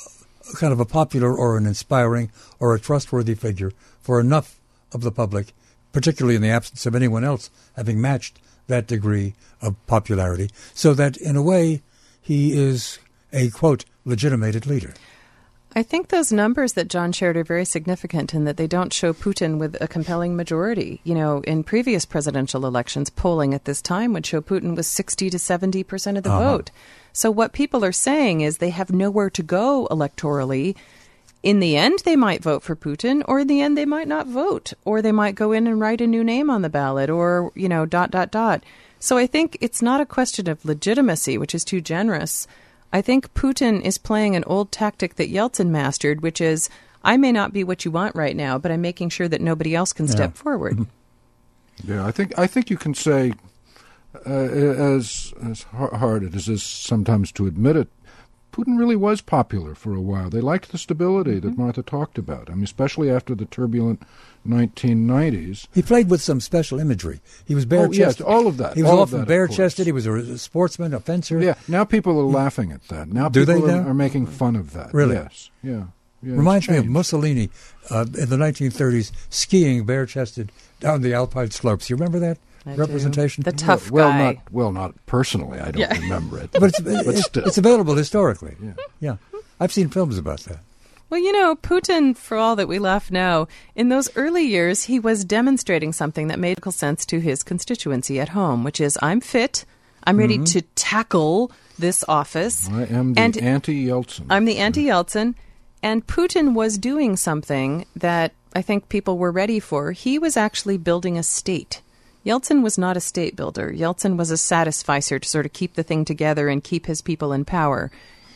Speaker 2: a kind of a popular or an inspiring or a trustworthy figure for enough of the public, particularly in the absence of anyone else having matched that degree of popularity, so that in a way he is a, quote, legitimated leader.
Speaker 3: I think those numbers that John shared are very significant in that they don't show Putin with a compelling majority. You know, in previous presidential elections, polling at this time would show Putin with sixty to seventy percent of the
Speaker 2: Uh-huh.
Speaker 3: vote. So what people are saying is they have nowhere to go electorally. In the end, they might vote for Putin, or in the end, they might not vote, or they might go in and write a new name on the ballot, or, you know, dot, dot, dot. So I think it's not a question of legitimacy, which is too generous. I think Putin is playing an old tactic that Yeltsin mastered, which is, I may not be what you want right now, but I'm making sure that nobody else can
Speaker 2: Yeah.
Speaker 3: step forward.
Speaker 4: Yeah, I think I think you can say, uh, as as hard it is sometimes to admit it, Putin really was popular for a while. They liked the stability
Speaker 3: Mm-hmm.
Speaker 4: that Martha talked about. I mean, especially after the turbulent nineteen nineties.
Speaker 2: He played with some special imagery. He was bare-chested.
Speaker 4: Oh, yes, all of that.
Speaker 2: He was
Speaker 4: all of
Speaker 2: often
Speaker 4: that, of
Speaker 2: bare-chested.
Speaker 4: course.
Speaker 2: He was a sportsman, a fencer.
Speaker 4: Yeah, now people are laughing at that. Now
Speaker 2: Do they
Speaker 4: people are,
Speaker 2: now?
Speaker 4: are making fun of that.
Speaker 2: Really?
Speaker 4: Yes. Yeah. yeah
Speaker 2: Reminds
Speaker 4: it's
Speaker 2: me of
Speaker 4: changed.
Speaker 2: Mussolini uh, in the nineteen thirties skiing bare-chested down the Alpine slopes. You remember that
Speaker 3: I do.
Speaker 2: representation?
Speaker 3: The tough
Speaker 4: well,
Speaker 3: guy.
Speaker 4: not well, not personally. I don't
Speaker 3: Yeah.
Speaker 4: remember it.
Speaker 2: But it's, it's,
Speaker 4: still.
Speaker 2: it's available historically.
Speaker 4: Yeah.
Speaker 2: Yeah. I've seen films about that.
Speaker 3: Well, you know, Putin, for all that we laugh now, in those early years, he was demonstrating something that made sense to his constituency at home, which is, I'm fit, I'm ready
Speaker 2: Mm-hmm.
Speaker 3: to tackle this office.
Speaker 4: I am the
Speaker 3: and
Speaker 4: anti-Yeltsin.
Speaker 3: I'm the anti-Yeltsin. And Putin was doing something that I think people were ready for. He was actually building a state. Yeltsin was not a state builder. Yeltsin was a satisficer to sort of keep the thing together and keep his people in power.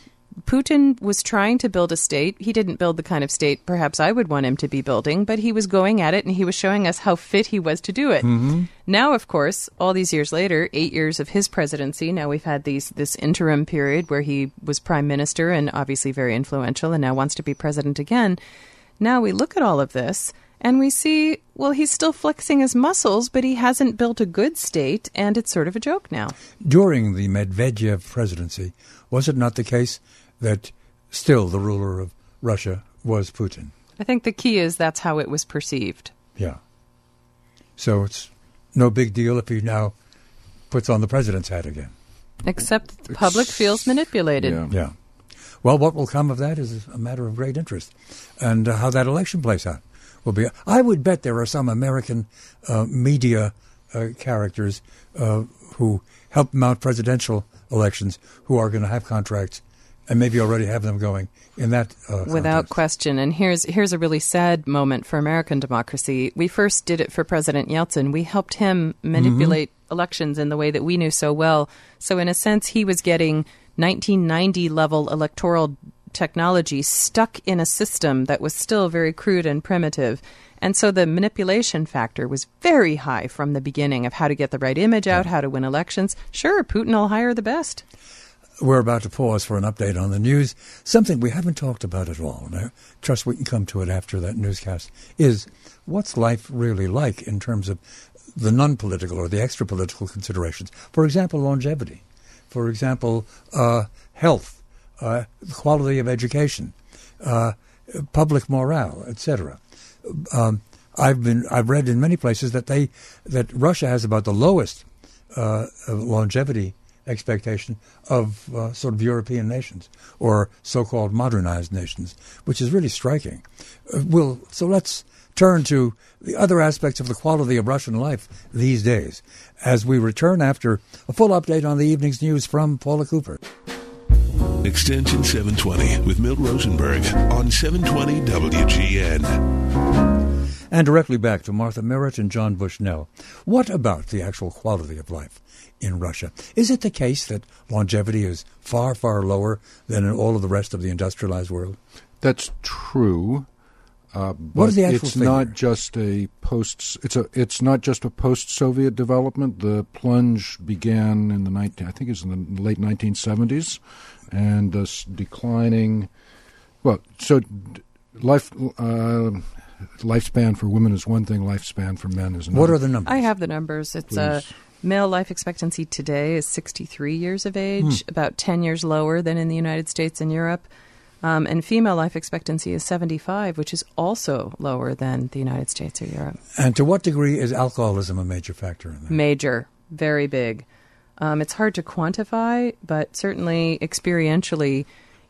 Speaker 3: Putin was trying to build a state. He didn't build the kind of state perhaps I would want him to be building, but he was going at it and he was showing us how fit he was to do it. Mm-hmm. Now, of course, all these years later, eight years of his presidency, now we've had these this interim period where he was prime minister and obviously very influential and now wants to be president again. Now we look at all of this and we see, well, he's still flexing his muscles, but he hasn't built a good state, and it's sort of a joke now.
Speaker 2: During the Medvedev presidency, was it not the case that still the ruler of Russia was Putin?
Speaker 3: I think the key is that's how it was perceived.
Speaker 2: Yeah. So it's no big deal if he now puts on the president's hat again.
Speaker 3: Except that the public feels manipulated.
Speaker 4: Yeah.
Speaker 2: Yeah. Well, what will come of that is a matter of great interest. And uh, how that election plays out will be. I would bet there are some American uh, media uh, characters uh, who help mount presidential elections who are going to have contracts and maybe already have them going in that uh,
Speaker 3: Without
Speaker 2: context.
Speaker 3: question. And here's here's a really sad moment for American democracy. We first did it for President Yeltsin. We helped him manipulate mm-hmm. elections in the way that we knew so well. So in a sense, he was getting nineteen ninety level electoral technology stuck in a system that was still very crude and primitive. And so the manipulation factor was very high from the beginning of how to get the right image out, how to win elections. Sure, Putin will hire the best.
Speaker 2: We're about to pause for an update on the news. Something we haven't talked about at all, and I trust we can come to it after that newscast, is what's life really like in terms of the non-political or the extra-political considerations. For example, longevity. For example, uh, health, uh, the quality of education, uh, public morale, et cetera. Um, I've been I've read in many places that they that Russia has about the lowest uh, longevity expectation of uh, sort of European nations or so-called modernized nations, which is really striking. Uh, we'll, so let's turn to the other aspects of the quality of Russian life these days as we return after a full update on the evening's news from Paula Cooper.
Speaker 1: Extension seven twenty with Milt Rosenberg on seven twenty W G N.
Speaker 2: And directly back to Martha Merritt and John Bushnell. What about the actual quality of life in Russia? Is it the case that longevity is far, far lower than in all of the rest of the industrialized world?
Speaker 4: That's true. Uh, but
Speaker 2: What is the actual
Speaker 4: it's
Speaker 2: figure?
Speaker 4: not just a post. It's a. It's not just a post-Soviet development. The plunge began in the nineteen. I think it's in the late nineteen seventies, and this declining. Well, so d- life uh, lifespan for women is one thing. Lifespan for men is another.
Speaker 2: What are the numbers?
Speaker 3: I have the numbers. It's uh,
Speaker 4: Please.
Speaker 3: male life expectancy today is sixty-three years of age, about ten years lower than in the United States and Europe. Um, and female life expectancy is seventy-five, which is also lower than the United States or Europe.
Speaker 2: And to what degree is alcoholism a major factor in that?
Speaker 3: Major, very big. Um, it's hard to quantify, but certainly experientially,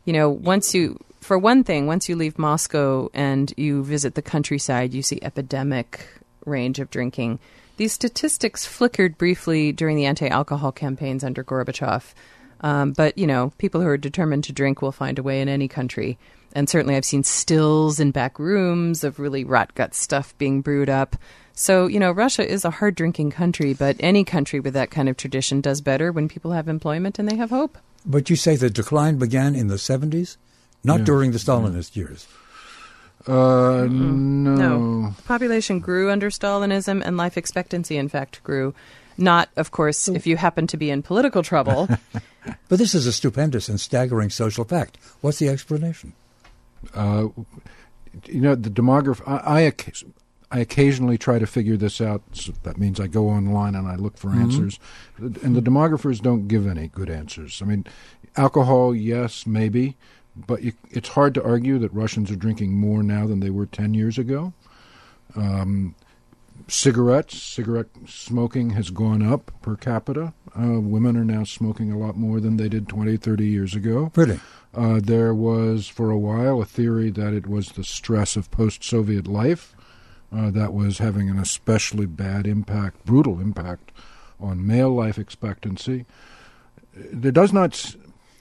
Speaker 3: you know, once you, for one thing, once you leave Moscow and you visit the countryside, you see epidemic range of drinking. These statistics flickered briefly during the anti-alcohol campaigns under Gorbachev. Um, but, you know, people who are determined to drink will find a way in any country. And certainly I've seen stills in back rooms of really rot-gut stuff being brewed up. So, you know, Russia is a hard-drinking country, but any country with that kind of tradition does better when people have employment and they have hope.
Speaker 2: But you say the decline began in the seventies, not
Speaker 4: Yeah.
Speaker 2: during the Stalinist years.
Speaker 4: Uh,
Speaker 3: Mm-mm.
Speaker 4: no.
Speaker 3: No. The population grew under Stalinism, and life expectancy, in fact, grew. Not, of course, if you happen to be in political trouble.
Speaker 2: But this is a stupendous and staggering social fact. What's the explanation?
Speaker 4: Uh, you know, the demograph. I, I, I occasionally try to figure this out. So that means I go online and I look for
Speaker 2: Mm-hmm.
Speaker 4: answers. And the demographers don't give any good answers. I mean, alcohol, yes, maybe. But you, it's hard to argue that Russians are drinking more now than they were ten years ago. Um, cigarettes, cigarette smoking has gone up per capita. Uh, women are now smoking a lot more than they did twenty, thirty years ago.
Speaker 2: Really?
Speaker 4: Uh, there was, for a while, a theory that it was the stress of post-Soviet life uh, that was having an especially bad impact, brutal impact, on male life expectancy. There does not...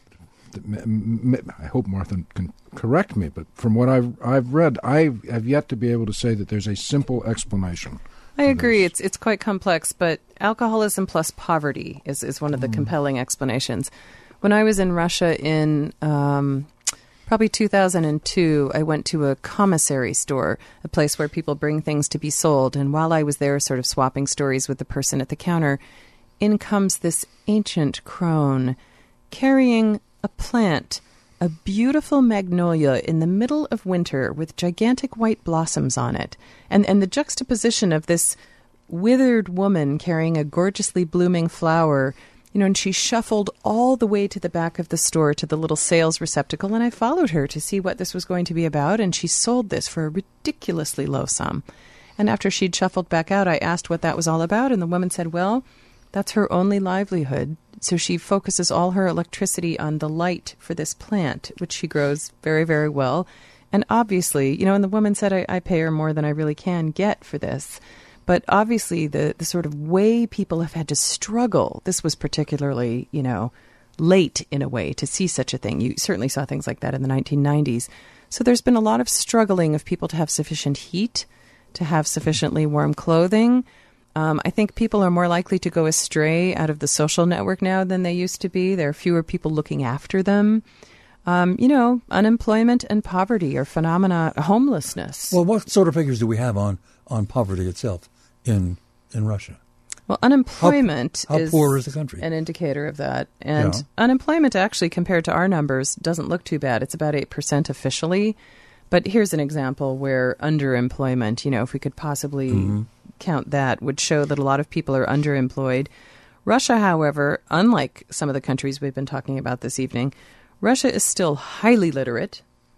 Speaker 4: I hope Martha can correct me, but from what I've I've read, I have yet to be able to say that there's a simple explanation.
Speaker 3: I agree. It's it's quite complex, but alcoholism plus poverty is, is one of the mm. compelling explanations. When I was in Russia in um, probably two thousand two, I went to a commissary store, a place where people bring things to be sold. And while I was there sort of swapping stories with the person at the counter, in comes this ancient crone carrying a plant, a beautiful magnolia in the middle of winter with gigantic white blossoms on it. And and the juxtaposition of this withered woman carrying a gorgeously blooming flower, you know, and she shuffled all the way to the back of the store to the little sales receptacle, and I followed her to see what this was going to be about, and she sold this for a ridiculously low sum. And after she'd shuffled back out, I asked what that was all about, and the woman said, well, that's her only livelihood. So she focuses all her electricity on the light for this plant, which she grows very, very well. And obviously, you know, and the woman said, I, I pay her more than I really can get for this. But obviously, the, the sort of way people have had to struggle, this was particularly, you know, late in a way to see such a thing. You certainly saw things like that in the nineteen nineties. So there's been a lot of struggling of people to have sufficient heat, to have sufficiently warm clothing. Um, I think people are more likely to go astray out of the social network now than they used to be. There are fewer people looking after them. Um, you know, unemployment and poverty are phenomena, homelessness.
Speaker 2: Well, what sort of figures do we have on, on poverty itself in in Russia?
Speaker 3: Well, unemployment
Speaker 2: how, how
Speaker 3: is,
Speaker 2: poor is the country?
Speaker 3: An indicator of that. And
Speaker 2: Yeah.
Speaker 3: unemployment, actually, compared to our numbers, doesn't look too bad. It's about eight percent officially. But here's an example where underemployment, you know, if we could possibly mm-hmm. count that, would show that a lot of people are underemployed. Russia, however, unlike some of the countries we've been talking about this evening, Russia is still highly literate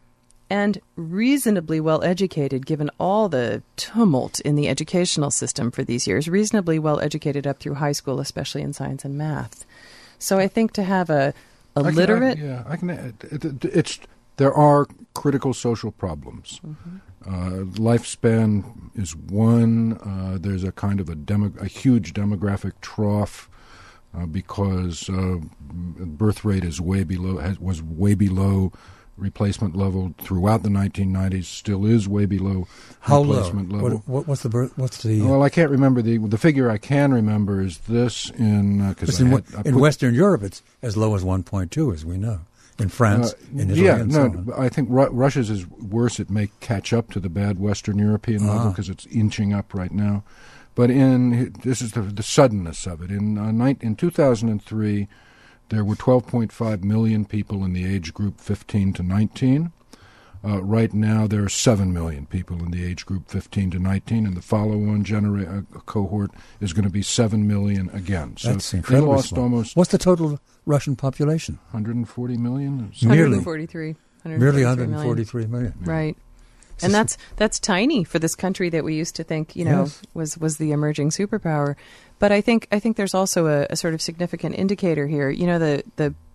Speaker 3: and reasonably well educated, given all the tumult in the educational system for these years, reasonably well educated up through high school, especially in science and math. So I think to have a, a
Speaker 4: I can,
Speaker 3: literate...
Speaker 4: I, yeah, I can. It, it, it's there are critical social problems. Mm-hmm. Uh, lifespan is one. Uh, there's a kind of a, demo, a huge demographic trough uh, because uh, birth rate is way below has, was way below replacement level throughout the nineteen nineties. Still is way below
Speaker 2: How
Speaker 4: replacement
Speaker 2: low?
Speaker 4: level.
Speaker 2: What, what, what's the birth? What's the?
Speaker 4: Well, I can't remember the the figure. I can remember is this in because uh,
Speaker 2: in,
Speaker 4: had,
Speaker 2: in
Speaker 4: put,
Speaker 2: Western Europe it's as low as one point two, as we know. In France,
Speaker 4: uh,
Speaker 2: in Italy,
Speaker 4: yeah,
Speaker 2: and
Speaker 4: no,
Speaker 2: so on.
Speaker 4: I think Ru- Russia's is worse. It may catch up to the bad Western European
Speaker 2: Ah.
Speaker 4: level because it's inching up right now. But in this is the, the suddenness of it. In uh, ni- in two thousand three, there were twelve point five million people in the age group fifteen to nineteen. Uh, right now, there are seven million people in the age group fifteen to nineteen, and the follow-on genera- uh, cohort is going to be seven million again. So
Speaker 2: That's
Speaker 4: they
Speaker 2: incredibly
Speaker 4: lost
Speaker 2: small.
Speaker 4: almost
Speaker 2: What's the total Russian population?
Speaker 4: one hundred forty million.
Speaker 2: Merely.
Speaker 3: one hundred forty-three.
Speaker 2: Merely
Speaker 3: one
Speaker 2: one hundred forty-three million.
Speaker 3: Right. And that's that's tiny for this country that we used to think, you know,
Speaker 2: Yes.
Speaker 3: was, was the emerging superpower. But I think I think there's also a, a sort of significant indicator here. You know, the, the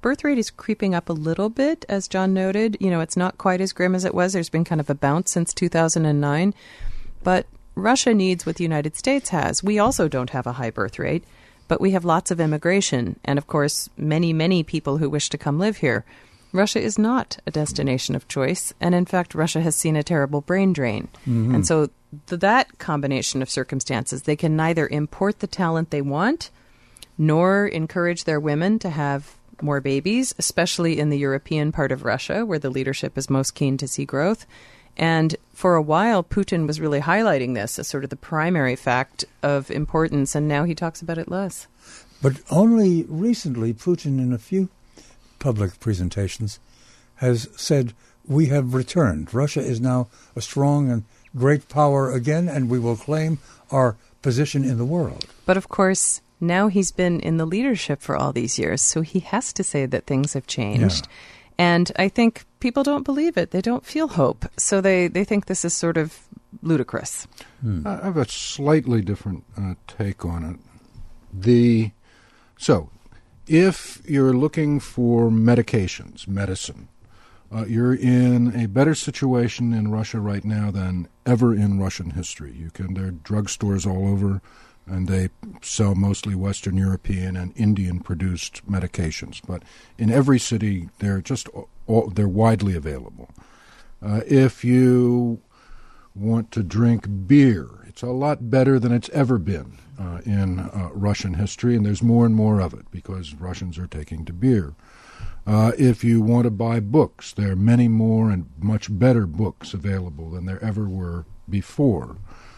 Speaker 3: birth rate is creeping up a little bit, as John noted. You know, it's not quite as grim as it was. There's been kind of a bounce since two thousand nine. But Russia needs what the United States has. We also don't have a high birth rate, but we have lots of immigration and, of course, many, many people who wish to come live here. Russia is not a destination of choice, and in fact, Russia has seen a terrible brain drain. Mm-hmm. And so th- that combination of circumstances, they can neither import the talent they want, nor encourage their women to have more babies, especially in the European part of Russia, where the leadership is most keen to see growth. And for a while, Putin was really highlighting this as sort of the primary fact of importance, and now he talks about it less.
Speaker 2: But only recently, Putin, in a few public presentations, has said, we have returned. Russia is now a strong and great power again, and we will claim our position in the world.
Speaker 3: But of course, now he's been in the leadership for all these years, so he has to say that things have changed. Yeah. And I think people don't believe it. They don't feel hope. So they, they think this is sort of ludicrous.
Speaker 4: Hmm. I have a slightly different uh, take on it. The So... If you're looking for medications, medicine, uh, you're in a better situation in Russia right now than ever in Russian history. You can there are drugstores all over, and they sell mostly Western European and Indian-produced medications. But in every city, they're just all, they're widely available. Uh, if you want to drink beer, it's a lot better than it's ever been uh, in uh, Russian history, and there's more and more of it because Russians are taking to beer. Uh, if you want to buy books, there are many more and much better books available than there ever were before.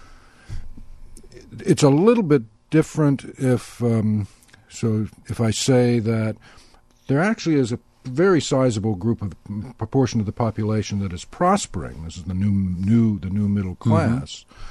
Speaker 4: It's a little bit different if, um, so if I say that there actually is a very sizable group of proportion of the population that is prospering. This is the new, new, the new middle class. Mm-hmm.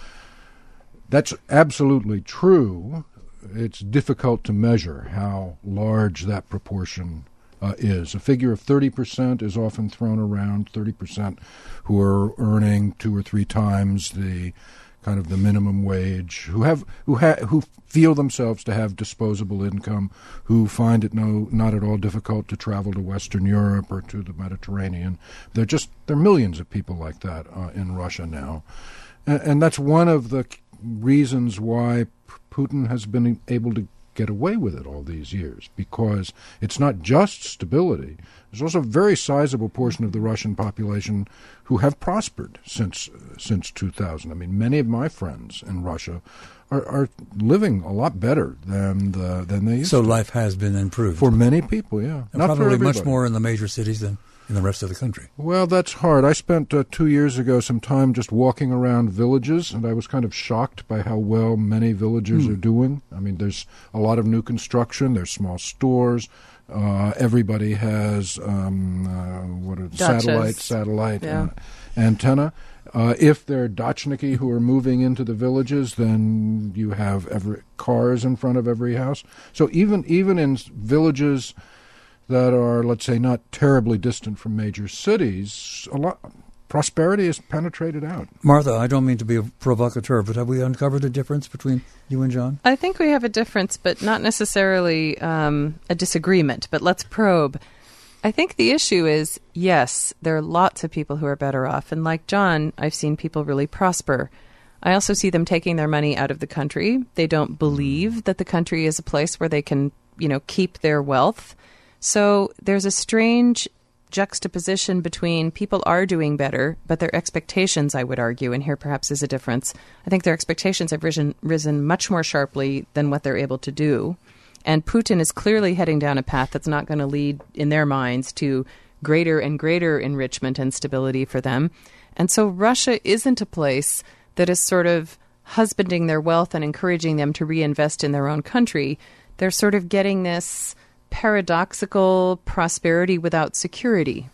Speaker 4: That's absolutely true. It's difficult to measure how large that proportion uh, is. A figure of thirty percent is often thrown around, thirty percent who are earning two or three times the kind of the minimum wage, who have who ha- who feel themselves to have disposable income, who find it no not at all difficult to travel to Western Europe or to the Mediterranean. There just there are millions of people like that uh, in Russia now, and, and that's one of the reasons why Putin has been able to get away with it all these years, because it's not just stability. There's also a very sizable portion of the Russian population who have prospered since uh, since two thousand. I mean, many of my friends in Russia are, are living a lot better than the, than they used
Speaker 2: so
Speaker 4: to.
Speaker 2: So life has been improved.
Speaker 4: For many people, yeah.
Speaker 2: And
Speaker 4: not
Speaker 2: probably
Speaker 4: for
Speaker 2: much more in the major cities than in the rest of the country.
Speaker 4: Well, that's hard. I spent uh, two years ago some time just walking around villages, and I was kind of shocked by how well many villagers mm. are doing. I mean, there's a lot of new construction. There's small stores. Uh, everybody has um, uh, what are satellite satellite
Speaker 3: yeah.
Speaker 4: uh, antenna. Uh, if there are Dachniki who are moving into the villages, then you have every cars in front of every house. So even even in villages that are, let's say, not terribly distant from major cities, a lot prosperity is penetrated out.
Speaker 2: Martha, I don't mean to be a provocateur, but have we uncovered a difference between you and John?
Speaker 3: I think we have a difference, but not necessarily um, a disagreement. But let's probe. I think the issue is, yes, there are lots of people who are better off. And like John, I've seen people really prosper. I also see them taking their money out of the country. They don't believe that the country is a place where they can, you know, keep their wealth. So there's a strange juxtaposition between people are doing better, but their expectations, I would argue, and here perhaps is a difference. I think their expectations have risen, risen much more sharply than what they're able to do. And Putin is clearly heading down a path that's not going to lead, in their minds, to greater and greater enrichment and stability for them. And so Russia isn't a place that is sort of husbanding their wealth and encouraging them to reinvest in their own country. They're sort of getting this paradoxical prosperity without security.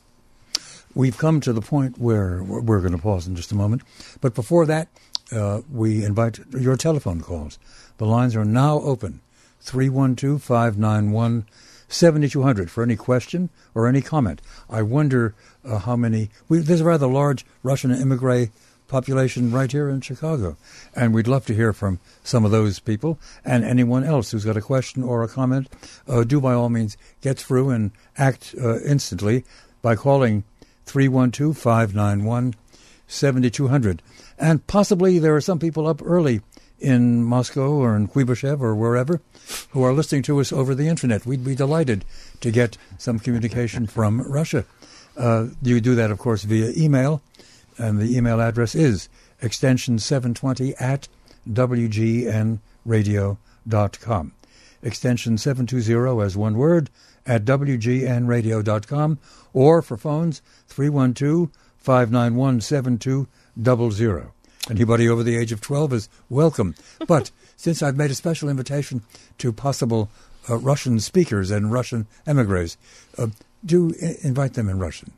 Speaker 2: We've come to the point where we're going to pause in just a moment. But before that, uh, we invite your telephone calls. The lines are now open. three one two, five nine one, seven two zero zero for any question or any comment. I wonder uh, how many... We, there's a rather large Russian immigrant population right here in Chicago. And we'd love to hear from some of those people and anyone else who's got a question or a comment. Uh, do by all means get through and act uh, instantly by calling three one two, five nine one, seven two zero zero. And possibly there are some people up early in Moscow or in Kuibyshev or wherever who are listening to us over the Internet. We'd be delighted to get some communication from Russia. Uh, you do that, of course, via email, and the email address is extension seven twenty at w g n radio dot com. Extension seven twenty as one word at w g n radio dot com, or for phones, three one two, five nine one, seven two zero zero. Anybody over the age of twelve is welcome. But since I've made a special invitation to possible uh, Russian speakers and Russian emigres, uh, do I- invite them in Russian.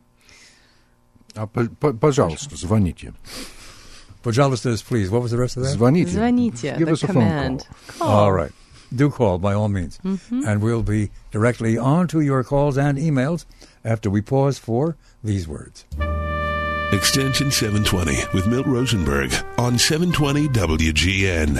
Speaker 4: А, пожалуйста, звоните.
Speaker 2: Пожалуйста, please. What was the rest of that?
Speaker 4: Звоните.
Speaker 3: Звоните,
Speaker 4: Give
Speaker 3: the
Speaker 4: us a
Speaker 3: command.
Speaker 4: phone call.
Speaker 3: Call.
Speaker 2: All right. Do call, by all means.
Speaker 3: Mm-hmm.
Speaker 2: And we'll be directly on to your calls and emails after we pause for these words.
Speaker 1: Extension seven twenty with Milt Rosenberg on seven twenty W G N.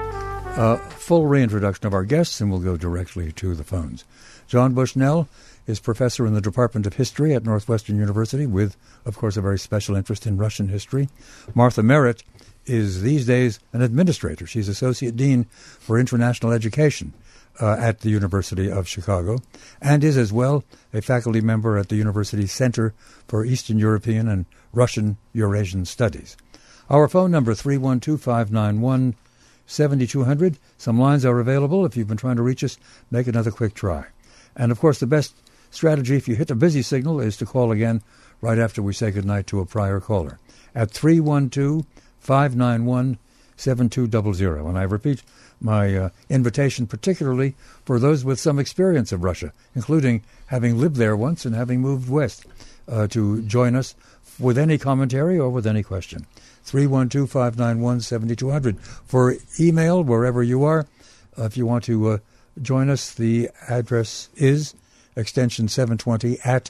Speaker 2: Uh, full reintroduction of our guests, and we'll go directly to the phones. John Bushnell is professor in the Department of History at Northwestern University with, of course, a very special interest in Russian history. Martha Merritt is these days an administrator. She's Associate Dean for International Education uh, at the University of Chicago, and is as well a faculty member at the University Center for Eastern European and Russian Eurasian Studies. Our phone number, three one two, five nine one, seven two zero zero. Some lines are available. If you've been trying to reach us, make another quick try. And, of course, the best strategy, if you hit a busy signal, is to call again right after we say goodnight to a prior caller at three one two, five nine one, seven two zero zero. And I repeat my uh, invitation particularly for those with some experience of Russia, including having lived there once and having moved west, uh, to join us with any commentary or with any question. three one two, five nine one, seven two zero zero. For email, wherever you are, uh, if you want to uh, join us, the address is extension seven twenty at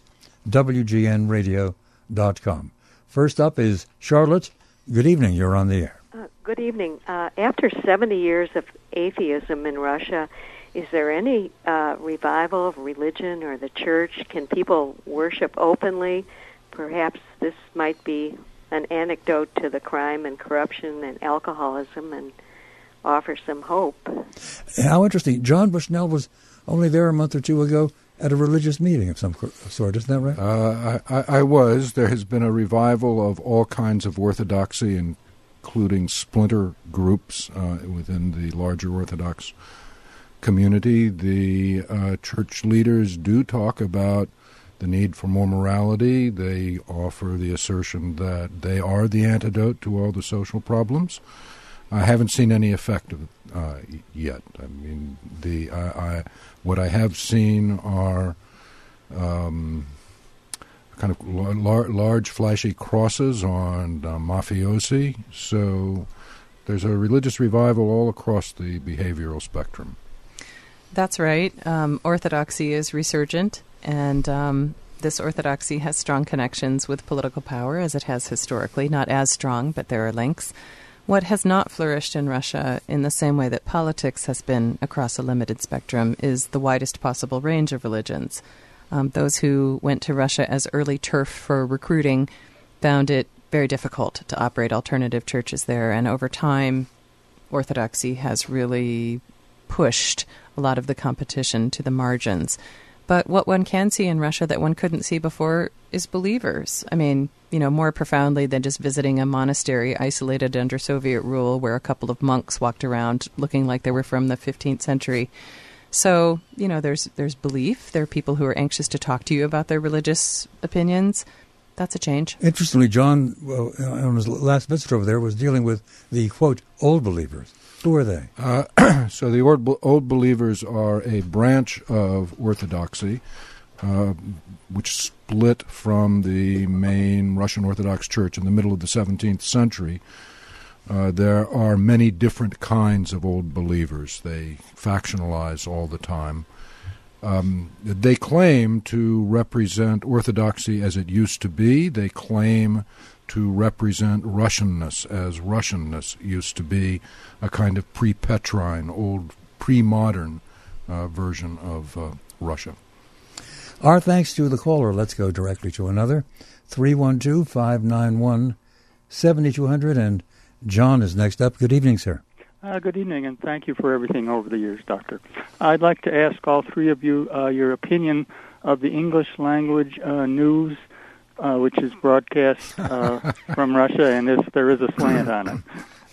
Speaker 2: w g n radio dot com. First up is Charlotte. Good evening. You're on the air.
Speaker 5: Uh, good evening. Uh, after seventy years of atheism in Russia, is there any uh, revival of religion or the church? Can people worship openly? Perhaps this might be an anecdote to the crime and corruption and alcoholism and offer some hope.
Speaker 2: How interesting. John Bushnell was only there a month or two ago at a religious meeting of some sort. Isn't that right?
Speaker 4: Uh, I, I, I was. There has been a revival of all kinds of orthodoxy, including splinter groups uh, within the larger Orthodox community. The uh, church leaders do talk about the need for more morality. They offer the assertion that they are the antidote to all the social problems. I haven't seen any effect of it uh, yet. I mean, the I, I, what I have seen are um, kind of lar- large, flashy crosses on uh, mafiosi. So there's a religious revival all across the behavioral spectrum.
Speaker 3: That's right. Um, orthodoxy is resurgent, and um, this orthodoxy has strong connections with political power, as it has historically. Not as strong, but there are links. What has not flourished in Russia, in the same way that politics has been across a limited spectrum, is the widest possible range of religions. Um, those who went to Russia as early turf for recruiting found it very difficult to operate alternative churches there, and over time, orthodoxy has really pushed a lot of the competition to the margins. But what one can see in Russia that one couldn't see before is believers. I mean, you know, more profoundly than just visiting a monastery isolated under Soviet rule where a couple of monks walked around looking like they were from the fifteenth century. So, you know, there's there's belief. There are people who are anxious to talk to you about their religious opinions. That's a change.
Speaker 2: Interestingly, John, well, on his last visit over there, was dealing with the, quote, old believers. Who are they?
Speaker 4: Uh, so the old, old believers are a branch of Orthodoxy, uh, which split from the main Russian Orthodox Church in the middle of the seventeenth century. Uh, there are many different kinds of old believers. They factionalize all the time. Um, they claim to represent Orthodoxy as it used to be. They claim to represent Russianness as Russianness used to be, a kind of pre-Petrine, old, pre-modern uh, version of uh, Russia.
Speaker 2: Our thanks to the caller. Let's go directly to another. three one two, five nine one, seven two zero zero, and John is next up. Good evening, sir.
Speaker 6: Uh, good evening, and thank you for everything over the years, Doctor. I'd like to ask all three of you uh, your opinion of the English language uh, news, uh, which is broadcast uh, from Russia, and if there is a slant on it.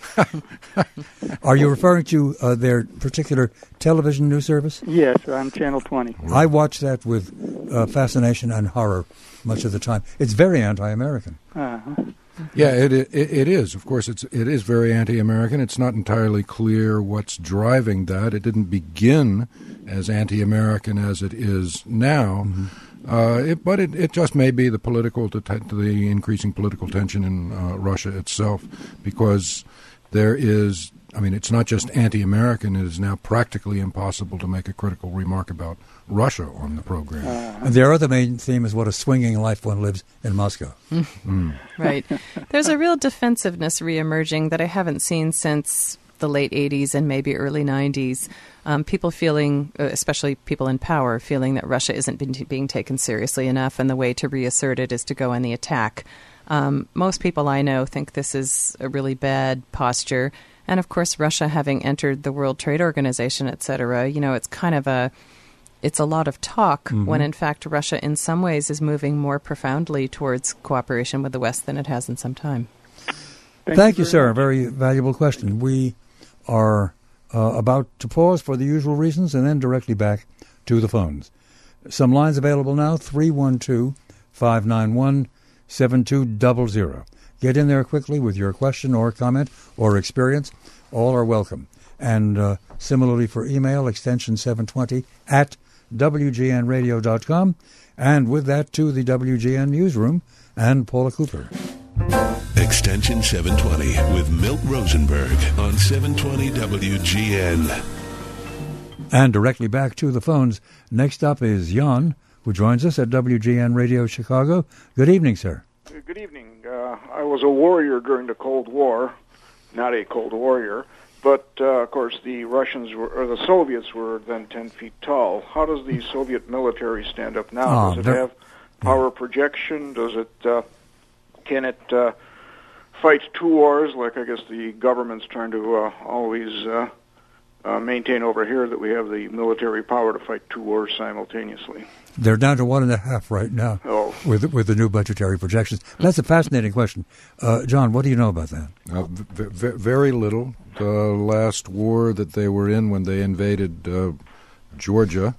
Speaker 2: Are you referring to uh, their particular television news service?
Speaker 6: Yes, on Channel twenty.
Speaker 2: I watch that with uh, fascination and horror much of the time. It's very anti-American.
Speaker 6: Uh-huh.
Speaker 4: Yeah, it, it it is. Of course, it's it is very anti-American. It's not entirely clear what's driving that. It didn't begin as anti-American as it is now, mm-hmm. uh, it, but it, it just may be the political the increasing political tension in uh, Russia itself, because there is. I mean, it's not just anti-American. It is now practically impossible to make a critical remark about Russia on the program.
Speaker 2: Uh, and their other main theme is what a swinging life one lives in Moscow.
Speaker 3: Mm.
Speaker 4: Mm.
Speaker 3: Right. There's a real defensiveness reemerging that I haven't seen since the late eighties and maybe early nineties. Um, people feeling, especially people in power, feeling that Russia isn't being, being taken seriously enough, and the way to reassert it is to go on the attack. Um, most people I know think this is a really bad posture. And, of course, Russia having entered the World Trade Organization, et cetera, you know, it's kind of a, it's a lot of talk mm-hmm. when, in fact, Russia in some ways is moving more profoundly towards cooperation with the West than it has in some time.
Speaker 2: Thank, Thank you, you sir. A very valuable question. We are uh, about to pause for the usual reasons and then directly back to the phones. Some lines available now, three one two, five nine one, seven two zero zero. Get in there quickly with your question or comment or experience. All are welcome. And uh, similarly for email, extension seven twenty at w g n radio dot com. And with that, to the W G N Newsroom and Paula Cooper.
Speaker 1: Extension seven twenty with Milt Rosenberg on seven twenty W G N.
Speaker 2: And directly back to the phones. Next up is Jan, who joins us at W G N Radio Chicago. Good evening, sir.
Speaker 7: Good evening. Uh, I was a warrior during the Cold War, not a Cold Warrior, but uh, of course the Russians were, or the Soviets were then ten feet tall. How does the Soviet military stand up now?
Speaker 2: Oh,
Speaker 7: does it have power yeah. projection? Does it uh, can it uh, fight two wars like I guess the government's trying to uh, always uh, uh, maintain over here, that we have the military power to fight two wars simultaneously?
Speaker 2: They're down to one and a half right now
Speaker 7: oh.
Speaker 2: with with the new budgetary projections. That's a fascinating question. Uh, John, what do you know about that?
Speaker 4: Uh, v- v- very little. The last war that they were in when they invaded uh, Georgia,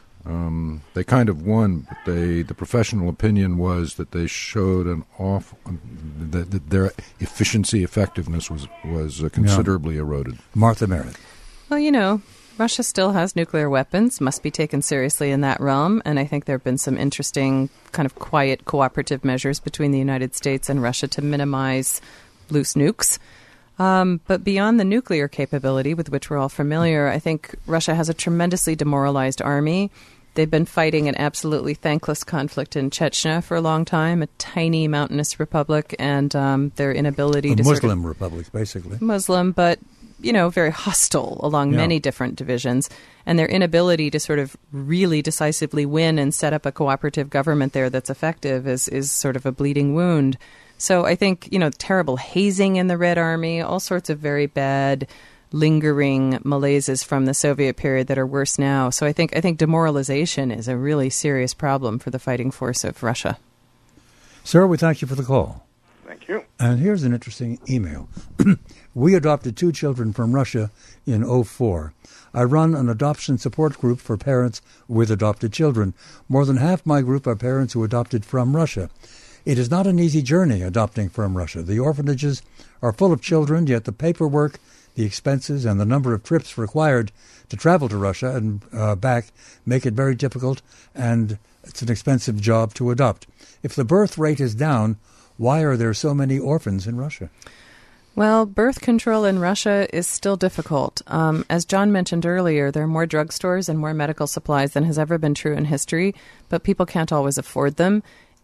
Speaker 4: um, they kind of won, but they the professional opinion was that they showed an off that, that their efficiency, effectiveness was was uh, considerably yeah. eroded.
Speaker 2: Martha Merritt.
Speaker 3: Well, you know, Russia still has nuclear weapons, must be taken seriously in that realm, and I think there have been some interesting kind of quiet cooperative measures between the United States and Russia to minimize loose nukes. Um, but beyond the nuclear capability with which we're all familiar, I think Russia has a tremendously demoralized army. They've been fighting an absolutely thankless conflict in Chechnya for a long time, a tiny mountainous republic, and um, their inability
Speaker 2: a
Speaker 3: to
Speaker 2: Muslim
Speaker 3: sort of,
Speaker 2: republic, basically.
Speaker 3: Muslim, but you know, very hostile along
Speaker 2: yeah.
Speaker 3: many different divisions, and their inability to sort of really decisively win and set up a cooperative government there that's effective is, is sort of a bleeding wound. So I think, you know, terrible hazing in the Red Army, all sorts of very bad, lingering malaises from the Soviet period that are worse now. So I think I think demoralization is a really serious problem for the fighting force of Russia.
Speaker 2: Sir, we thank you for the call.
Speaker 7: Thank you.
Speaker 2: And here's an interesting email. We adopted two children from Russia in oh four. I run an adoption support group for parents with adopted children. More than half my group are parents who adopted from Russia. It is not an easy journey adopting from Russia. The orphanages are full of children, yet the paperwork, the expenses, and the number of trips required to travel to Russia and uh, back make it very difficult, and it's an expensive job to adopt. If the birth rate is down, why are there so many orphans in Russia?
Speaker 3: Well, birth control in Russia is still difficult. Um, as John mentioned earlier, there are more drugstores and more medical supplies than has ever been true in history, but people can't always afford them.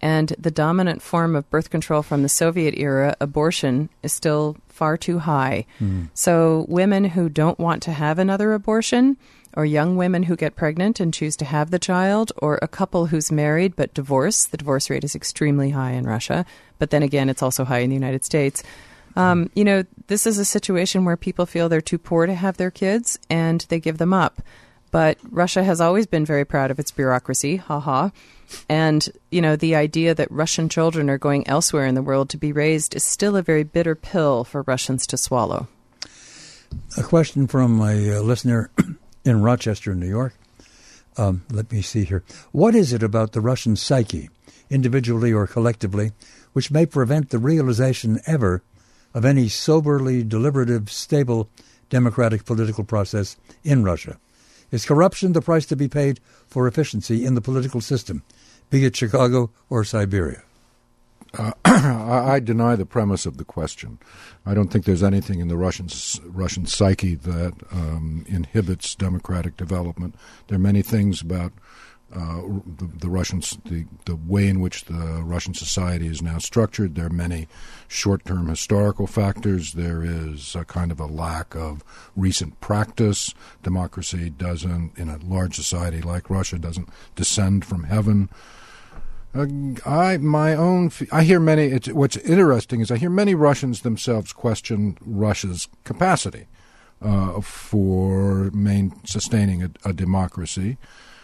Speaker 3: And the dominant form of birth control from the Soviet era, abortion, is still far too high. Mm. So women who don't want to have another abortion, or young women who get pregnant and choose to have the child, or a couple who's married but divorced, the divorce rate is extremely high in Russia, but then again, it's also high in the United States. Um, you know, this is a situation where people feel they're too poor to have their kids, and they give them up. But Russia has always been very proud of its bureaucracy, ha-ha. And, you know, the idea that Russian children are going elsewhere in the world to be raised is still a very bitter pill for Russians to swallow.
Speaker 2: A question from a uh, listener in Rochester, New York. Um, let me see here. What is it about the Russian psyche, individually or collectively, which may prevent the realization ever of any soberly deliberative, stable, democratic political process in Russia? Is corruption the price to be paid for efficiency in the political system, be it Chicago or Siberia?
Speaker 4: Uh, I deny the premise of the question. I don't think there's anything in the Russian Russian psyche that um, inhibits democratic development. There are many things about uh, the, the Russians, the, the way in which the Russian society is now structured. There are many short-term historical factors. There is a kind of a lack of recent practice. Democracy doesn't, in a large society like Russia, doesn't descend from heaven. Uh, I my own I hear many. It's, what's interesting is I hear many Russians themselves question Russia's capacity uh, for main sustaining a, a democracy.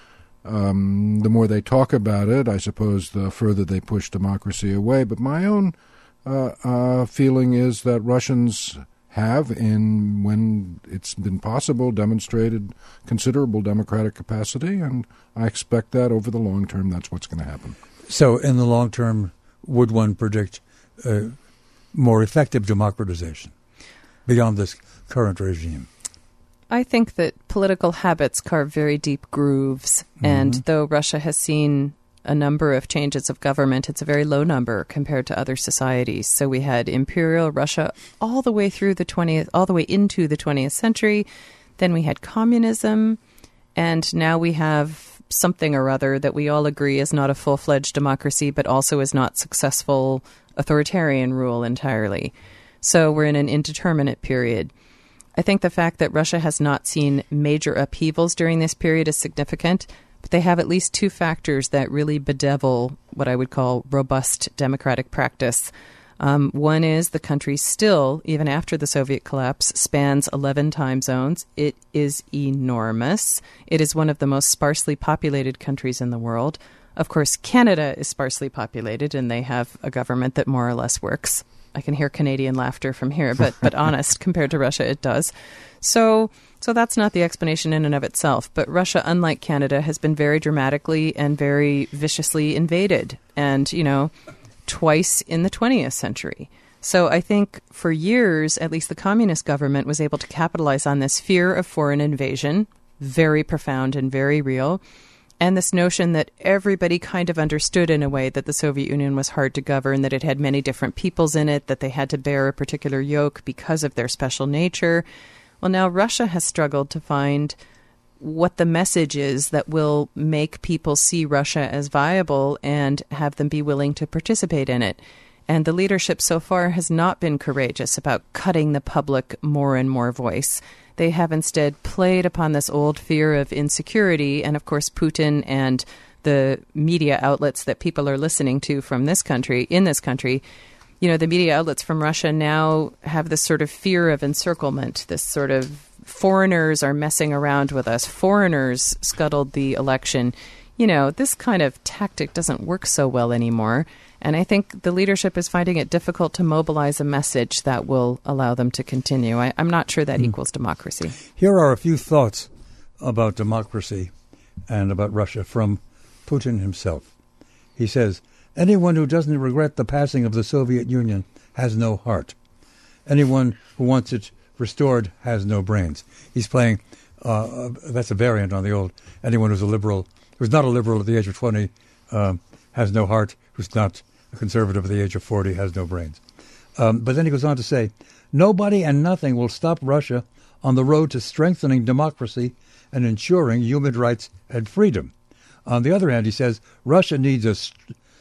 Speaker 4: Um, the more they talk about it, I suppose, the further they push democracy away. But my own uh, uh, feeling is that Russians have, in when it's been possible, demonstrated considerable democratic capacity, and I expect that over the long term, that's what's going to happen.
Speaker 2: So in the long term, would one predict uh, more effective democratization beyond this current regime?
Speaker 3: I think that political habits carve very deep grooves, mm-hmm. and though Russia has seen a number of changes of government, it's a very low number compared to other societies. So we had Imperial Russia all the way through the twentieth, all the way into the twentieth century. Then we had communism, and now we have something or other that we all agree is not a full-fledged democracy, but also is not successful authoritarian rule entirely. So we're in an indeterminate period. I think the fact that Russia has not seen major upheavals during this period is significant, but they have at least two factors that really bedevil what I would call robust democratic practice. Um, one is the country still, even after the Soviet collapse, spans eleven time zones. It is enormous. It is one of the most sparsely populated countries in the world. Of course, Canada is sparsely populated, and they have a government that more or less works. I can hear Canadian laughter from here, but but honest, compared to Russia, it does. So so that's not the explanation in and of itself. But Russia, unlike Canada, has been very dramatically and very viciously invaded, and, you know, twice in the twentieth century. So I think for years, at least the communist government was able to capitalize on this fear of foreign invasion, very profound and very real, and this notion that everybody kind of understood in a way that the Soviet Union was hard to govern, that it had many different peoples in it, that they had to bear a particular yoke because of their special nature. Well, now Russia has struggled to find what the message is that will make people see Russia as viable and have them be willing to participate in it. And the leadership so far has not been courageous about cutting the public more and more voice. They have instead played upon this old fear of insecurity, and of course Putin and the media outlets that people are listening to from this country, in this country, you know, the media outlets from Russia now have this sort of fear of encirclement, this sort of foreigners are messing around with us, foreigners scuttled the election. You know, this kind of tactic doesn't work so well anymore. And I think the leadership is finding it difficult to mobilize a message that will allow them to continue. I, I'm not sure that mm. equals democracy.
Speaker 2: Here are a few thoughts about democracy and about Russia from Putin himself. He says, anyone who doesn't regret the passing of the Soviet Union has no heart. Anyone who wants it restored has no brains. He's playing, uh, that's a variant on the old, anyone who's a liberal, who's not a liberal at the age of twenty um, has no heart, who's not a conservative at the age of forty has no brains. Um, but then he goes on to say, nobody and nothing will stop Russia on the road to strengthening democracy and ensuring human rights and freedom. On the other hand, he says, Russia needs a st-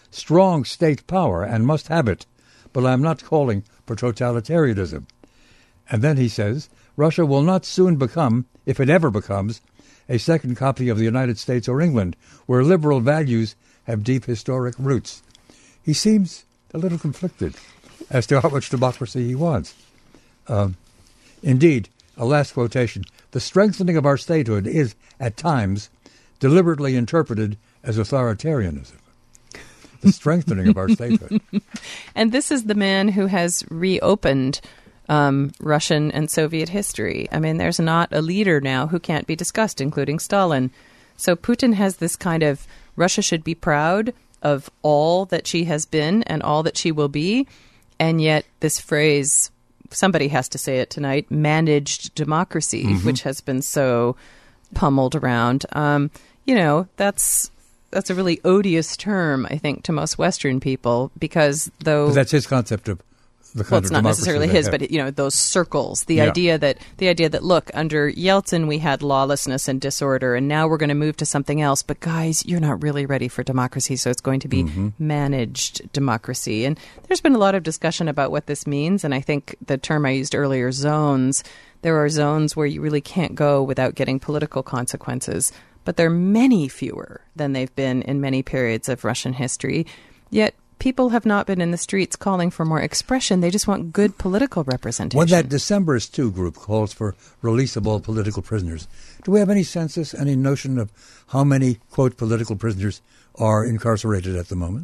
Speaker 2: strong state power and must have it, but I'm not calling for totalitarianism. And then he says, Russia will not soon become, if it ever becomes, a second copy of the United States or England, where liberal values have deep historic roots. He seems a little conflicted as to how much democracy he wants. Um, indeed, a last quotation, the strengthening of our statehood is, at times, deliberately interpreted as authoritarianism. The strengthening of our statehood.
Speaker 3: And this is the man who has reopened um, Russian and Soviet history. I mean, there's not a leader now who can't be discussed, including Stalin. So Putin has this kind of, Russia should be proud of all that she has been and all that she will be. And yet this phrase, somebody has to say it tonight, managed democracy, mm-hmm. which has been so pummeled around. Um, you know, that's that's a really odious term, I think, to most Western people, because though...
Speaker 2: But that's his concept of the kind
Speaker 3: well,
Speaker 2: of
Speaker 3: it's not necessarily his,
Speaker 2: have.
Speaker 3: but, you know, those circles, the
Speaker 2: Yeah.
Speaker 3: idea that, the idea that, look, under Yeltsin we had lawlessness and disorder, and now we're going to move to something else, but guys, you're not really ready for democracy, so it's going to be
Speaker 2: Mm-hmm.
Speaker 3: managed democracy. And there's been a lot of discussion about what this means, and I think the term I used earlier, zones, there are zones where you really can't go without getting political consequences, but there are many fewer than they've been in many periods of Russian history. Yet people have not been in the streets calling for more expression. They just want good political representation.
Speaker 2: When that Decemberist two group calls for release of all political prisoners, do we have any census, any notion of how many, quote, political prisoners are incarcerated at the moment?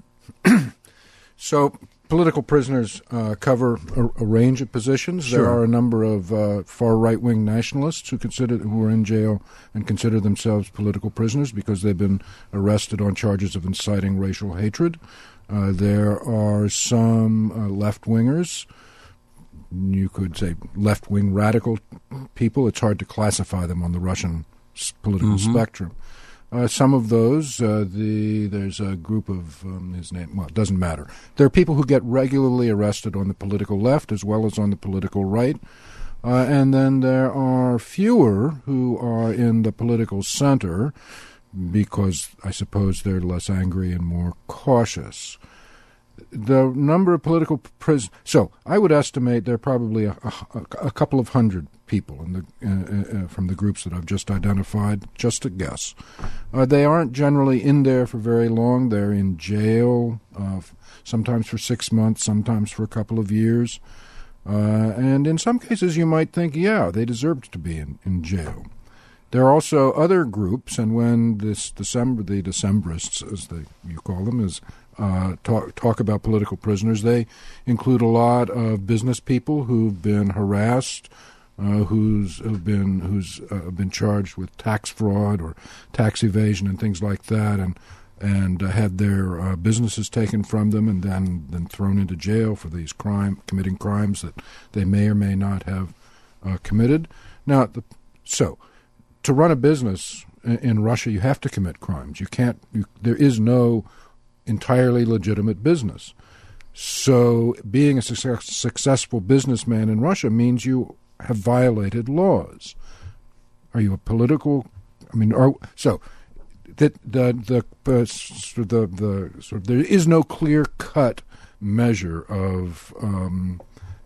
Speaker 4: So political prisoners uh, cover a, a range of positions.
Speaker 2: Sure.
Speaker 4: There are a number of uh, far right-wing nationalists who consider who are in jail and consider themselves political prisoners because they've been arrested on charges of inciting racial hatred. Uh, there are some uh, left-wingers. You could say left-wing radical people. It's hard to classify them on the Russian s- political
Speaker 2: Mm-hmm.
Speaker 4: spectrum. Uh, some of those, uh, the there's a group of, um, his name, well, it doesn't matter. There are people who get regularly arrested on the political left as well as on the political right. Uh, and then there are fewer who are in the political center because I suppose they're less angry and more cautious. The number of political prisoners, so I would estimate there are probably a, a, a couple of hundred people in the, uh, uh, from the groups that I've just identified, just a guess. Uh, they aren't generally in there for very long. They're in jail, uh, sometimes for six months, sometimes for a couple of years. Uh, and in some cases you might think, yeah, they deserved to be in, in jail. There are also other groups, and when this December, the Decembrists, as they, you call them, is uh, talk, talk about political prisoners, they include a lot of business people who've been harassed, uh, who's have been who's uh, been charged with tax fraud or tax evasion and things like that, and and uh, had their uh, businesses taken from them, and then then thrown into jail for these crime committing crimes that they may or may not have uh, committed. Now, the, so. To run a business in Russia, you have to commit crimes. You can't. You, there is no entirely legitimate business. So, being a success, successful businessman in Russia means you have violated laws. Are you a political? I mean, are, so that the the the, the the sort of, there is no clear cut measure of um,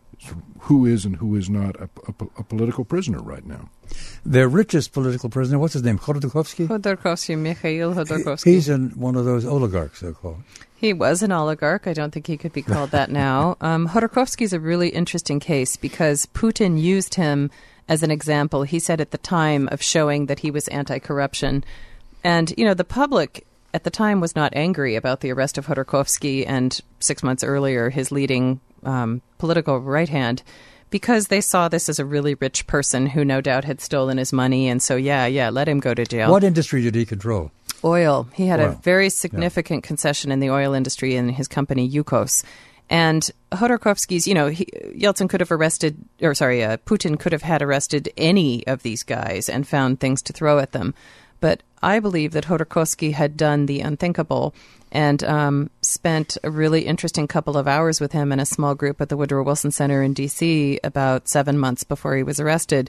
Speaker 4: who is and who is not a, a, a political prisoner right now.
Speaker 2: Their richest political prisoner, what's his name, Khodorkovsky?
Speaker 3: Khodorkovsky, Mikhail Khodorkovsky.
Speaker 2: He's in one of those oligarchs, they're called.
Speaker 3: He was an oligarch. I don't think he could be called that now. Um, Khodorkovsky is a really interesting case because Putin used him as an example, he said at the time, of showing that he was anti-corruption. And, you know, the public at the time was not angry about the arrest of Khodorkovsky and six months earlier his leading um, political right hand, because they saw this as a really rich person who no doubt had stolen his money. And so, yeah, yeah, let him go to jail.
Speaker 2: What industry did he control?
Speaker 3: Oil. He had
Speaker 2: Oil.
Speaker 3: a very significant yeah. concession in the oil industry in his company, Yukos. And Khodorkovsky's, you know, he, Yeltsin could have arrested, or sorry, uh, Putin could have had arrested any of these guys and found things to throw at them. But I believe that Khodorkovsky had done the unthinkable and um, spent a really interesting couple of hours with him in a small group at the Woodrow Wilson Center in D C about seven months before he was arrested.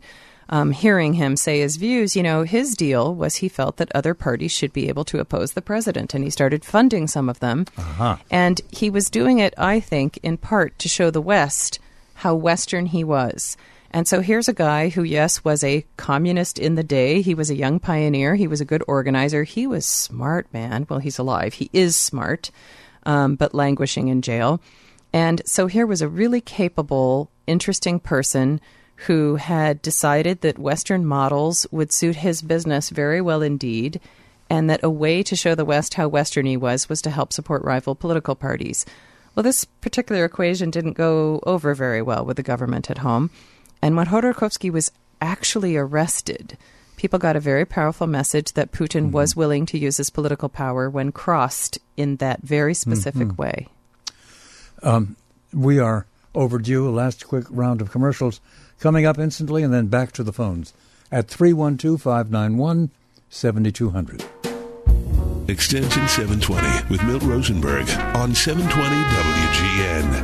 Speaker 3: um, hearing him say his views, you know, his deal was he felt that other parties should be able to oppose the president, and he started funding some of them.
Speaker 2: Uh-huh.
Speaker 3: And he was doing it, I think, in part to show the West how Western he was. And so here's a guy who, yes, was a communist in the day. He was a young pioneer. He was a good organizer. He was smart, man. Well, he's alive. He is smart, um, but languishing in jail. And so here was a really capable, interesting person who had decided that Western models would suit his business very well indeed, and that a way to show the West how Western he was was to help support rival political parties. Well, this particular equation didn't go over very well with the government at home. And when Khodorkovsky was actually arrested, people got a very powerful message that Putin mm-hmm. was willing to use his political power when crossed in that very specific mm-hmm. way.
Speaker 2: Um, we are overdue. A last quick round of commercials coming up instantly, and then back to the phones at three one two, five nine one, seven two zero zero.
Speaker 1: Extension seven twenty with Milt Rosenberg on seven twenty W G N.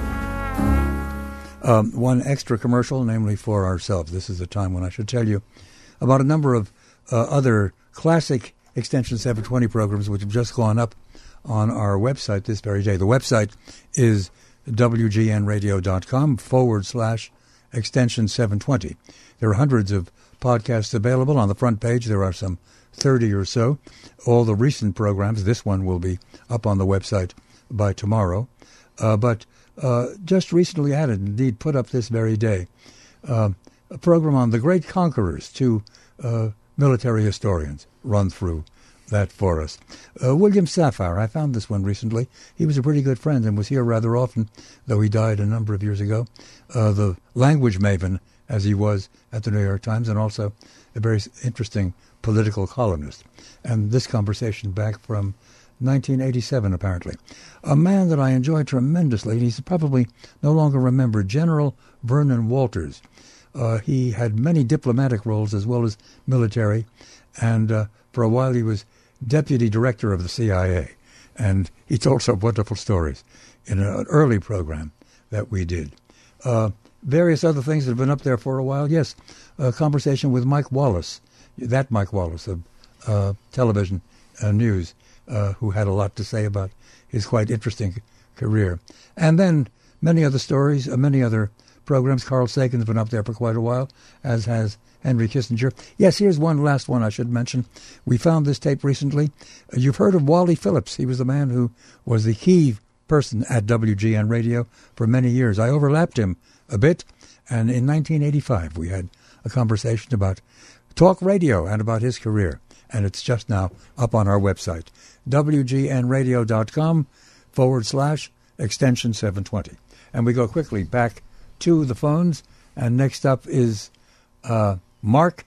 Speaker 2: Um, one extra commercial, namely for ourselves. This is a time when I should tell you about a number of uh, other classic Extension seven twenty programs which have just gone up on our website this very day. The website is W G N radio dot com forward slash extension seven twenty. There are hundreds of podcasts available. On the front page, there are some thirty or so. All the recent programs, this one will be up on the website by tomorrow. Uh, but uh, just recently added, indeed put up this very day, uh, a program on the great conquerors. Two uh, military historians run through that for us. Uh, William Safire, I found this one recently. He was a pretty good friend and was here rather often, though he died a number of years ago. Uh, the language maven, as he was at the New York Times, and also a very interesting political columnist. And this conversation back from nineteen eighty-seven, apparently. A man that I enjoyed tremendously, and he's probably no longer remembered, General Vernon Walters. Uh, he had many diplomatic roles as well as military, and uh, for a while he was deputy director of the C I A. And he told some wonderful stories in an early program that we did. Uh, various other things that have been up there for a while. Yes, a conversation with Mike Wallace, that Mike Wallace of uh, television uh, news, uh, who had a lot to say about his quite interesting career. And then many other stories, uh, many other programs. Carl Sagan's been up there for quite a while, as has Henry Kissinger. Yes, here's one last one I should mention. We found this tape recently. Uh, you've heard of Wally Phillips. He was the man who was the key person at W G N Radio for many years. I overlapped him a bit, and in nineteen eighty-five we had a conversation about talk radio and about his career, and it's just now up on our website, W G N radio dot com forward slash extension seven twenty. And we go quickly back to the phones, and next up is uh, Mark,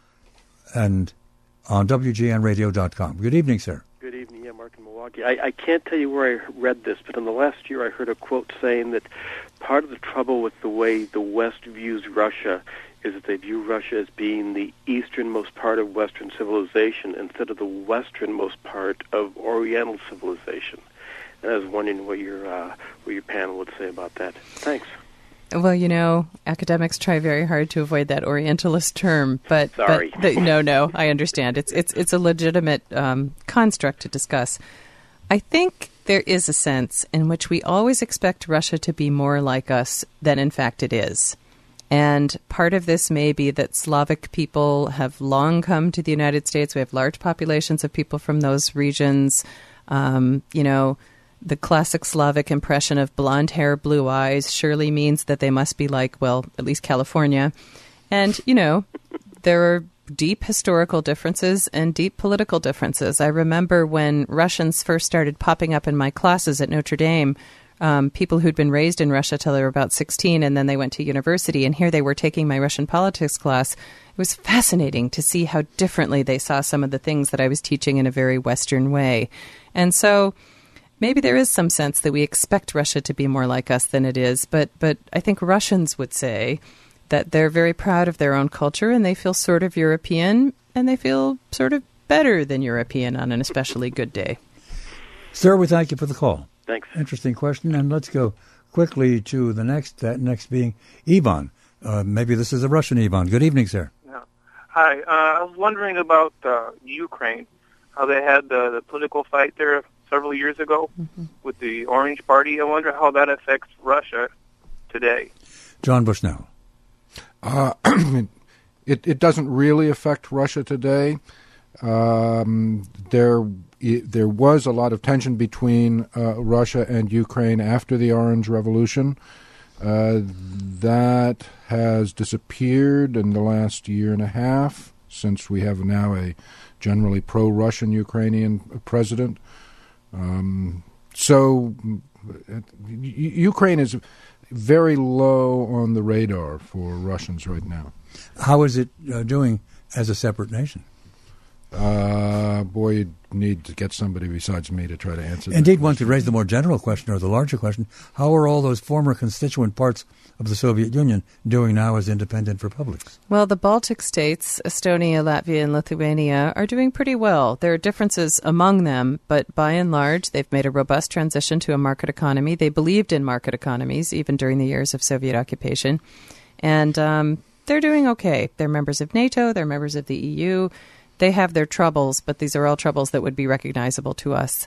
Speaker 2: and on W G N radio dot com. Good evening, sir.
Speaker 8: Good evening, yeah, Mark in Milwaukee. I, I can't tell you where I read this, but in the last year I heard a quote saying that part of the trouble with the way the West views Russia is that they view Russia as being the easternmost part of Western civilization instead of the westernmost part of Oriental civilization. And I was wondering what your uh, what your panel would say about that. Thanks.
Speaker 3: Well, you know, academics try very hard to avoid that Orientalist term, but,
Speaker 8: Sorry.
Speaker 3: but the, no, no, I understand. It's it's it's a legitimate um, construct to discuss. I think there is a sense in which we always expect Russia to be more like us than in fact it is. And part of this may be that Slavic people have long come to the United States. We have large populations of people from those regions. Um, you know, the classic Slavic impression of blonde hair, blue eyes surely means that they must be like, well, at least California. And, you know, there are deep historical differences and deep political differences. I remember when Russians first started popping up in my classes at Notre Dame, um, people who'd been raised in Russia till they were about sixteen, and then they went to university, and here they were taking my Russian politics class. It was fascinating to see how differently they saw some of the things that I was teaching in a very Western way. And so maybe there is some sense that we expect Russia to be more like us than it is, but but I think Russians would say that they're very proud of their own culture and they feel sort of European and they feel sort of better than European on an especially good day.
Speaker 2: Sir, we thank you for the call.
Speaker 8: Thanks.
Speaker 2: Interesting question, and let's go quickly to the next, that next being Ivan. Uh, maybe this is a Russian Ivan. Good evening, sir.
Speaker 9: No. Hi. Uh, I was wondering about uh, Ukraine, how they had the, the political fight there several years ago mm-hmm. with the Orange Party. I wonder how that affects Russia today.
Speaker 2: John Bushnell.
Speaker 4: Uh, it, it doesn't really affect Russia today. Um, there there was a lot of tension between uh, Russia and Ukraine after the Orange Revolution. Uh, that has disappeared in the last year and a half, since we have now a generally pro-Russian Ukrainian president. Um, so uh, Ukraine is very low on the radar for Russians right now.
Speaker 2: How is it uh, doing as a separate nation?
Speaker 4: Uh, boy, you'd need to get somebody besides me to try to answer that.
Speaker 2: Indeed, one could raise the more general question, or the larger question: how are all those former constituent parts of the Soviet Union doing now as independent republics?
Speaker 3: Well, the Baltic states, Estonia, Latvia, and Lithuania, are doing pretty well. There are differences among them, but by and large, they've made a robust transition to a market economy. They believed in market economies, even during the years of Soviet occupation. And um, they're doing okay. They're members of NATO, they're members of the E U. They have their troubles, but these are all troubles that would be recognizable to us.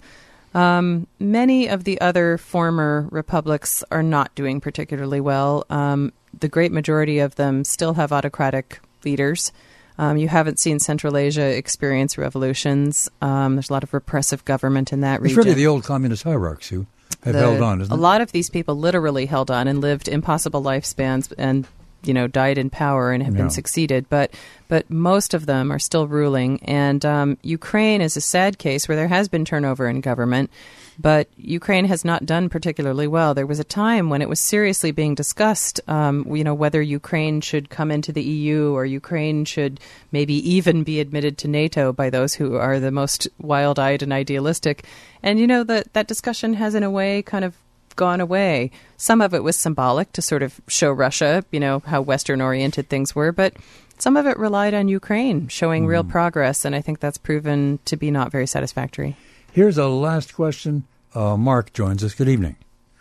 Speaker 3: Um, many of the other former republics are not doing particularly well. Um, the great majority of them still have autocratic leaders. Um, you haven't seen Central Asia experience revolutions. Um, there's a lot of repressive government in that
Speaker 2: it's
Speaker 3: region.
Speaker 2: It's really the old communist hierarchs who have
Speaker 3: the,
Speaker 2: held on, isn't
Speaker 3: a
Speaker 2: it?
Speaker 3: A lot of these people literally held on and lived impossible lifespans and you know, died in power and have
Speaker 2: yeah.
Speaker 3: been succeeded, but but most of them are still ruling. And um, Ukraine is a sad case where there has been turnover in government, but Ukraine has not done particularly well. There was a time when it was seriously being discussed, um, you know, whether Ukraine should come into the E U or Ukraine should maybe even be admitted to NATO by those who are the most wild-eyed and idealistic. And, you know, that that discussion has in a way kind of gone away. Some of it was symbolic to sort of show Russia, you know, how Western-oriented things were, but some of it relied on Ukraine showing mm. real progress, and I think that's proven to be not very satisfactory.
Speaker 2: Here's a last question. Uh, Mark joins us. Good evening.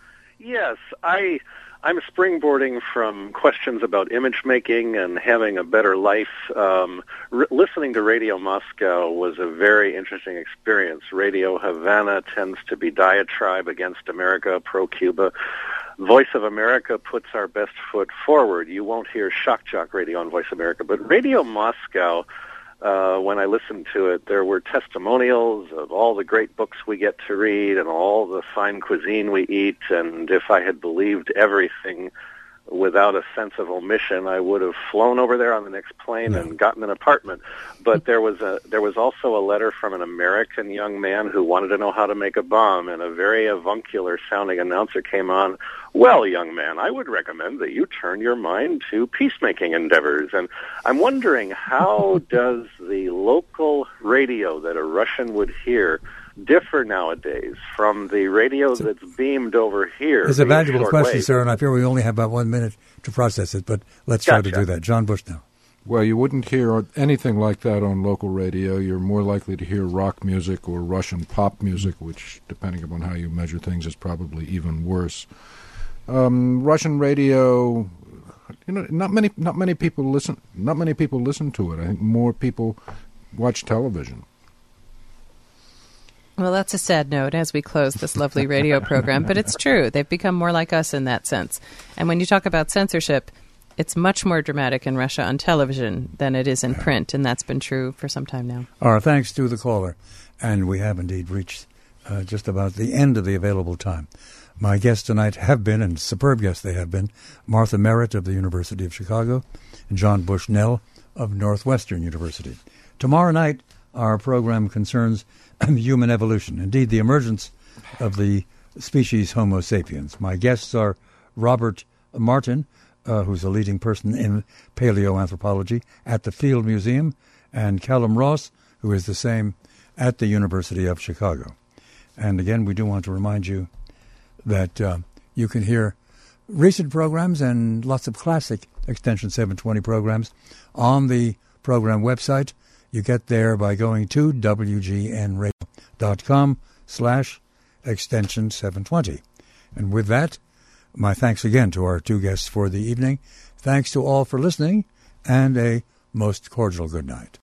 Speaker 10: Yes, I, I'm springboarding from questions about image making and having a better life. Um, r- listening to Radio Moscow was a very interesting experience. Radio Havana tends to be diatribe against America, pro-Cuba. Voice of America puts our best foot forward. You won't hear Shock Jock Radio on Voice America, but Radio Moscow, uh, when I listened to it, there were testimonials of all the great books we get to read and all the fine cuisine we eat, and if I had believed everything without a sense of omission, I would have flown over there on the next plane yeah. and gotten an apartment. But there was a there was also a letter from an American young man who wanted to know how to make a bomb, and a very avuncular-sounding announcer came on. Well, young man, I would recommend that you turn your mind to peacemaking endeavors. And I'm wondering, how does the local radio that a Russian would hear differ nowadays from the radio that's beamed over here?
Speaker 2: It's a valuable question,
Speaker 10: wave.
Speaker 2: sir, and I fear we only have about one minute to process it, but let's try
Speaker 10: Gotcha.
Speaker 2: to do that. John Bushnell.
Speaker 4: Well, you wouldn't hear anything like that on local radio. You're more likely to hear rock music or Russian pop music, which, depending upon how you measure things, is probably even worse. Um, Russian radio, you know, not many, not many people listen. Not many people listen to it. I think more people watch television.
Speaker 3: Well, that's a sad note as we close this lovely radio program, but it's true. They've become more like us in that sense. And when you talk about censorship, it's much more dramatic in Russia on television than it is in print, and that's been true for some time now.
Speaker 2: Our thanks to the caller, and we have indeed reached uh, just about the end of the available time. My guests tonight have been, and superb guests they have been, Martha Merritt of the University of Chicago and John Bushnell of Northwestern University. Tomorrow night, our program concerns human evolution, indeed the emergence of the species Homo sapiens. My guests are Robert Martin, uh, who's a leading person in paleoanthropology at the Field Museum, and Callum Ross, who is the same at the University of Chicago. And again, we do want to remind you that uh, you can hear recent programs and lots of classic Extension seven twenty programs on the program website. You get there by going to W G N radio dot com slash extension seven twenty. And with that, my thanks again to our two guests for the evening. Thanks to all for listening, and a most cordial good night.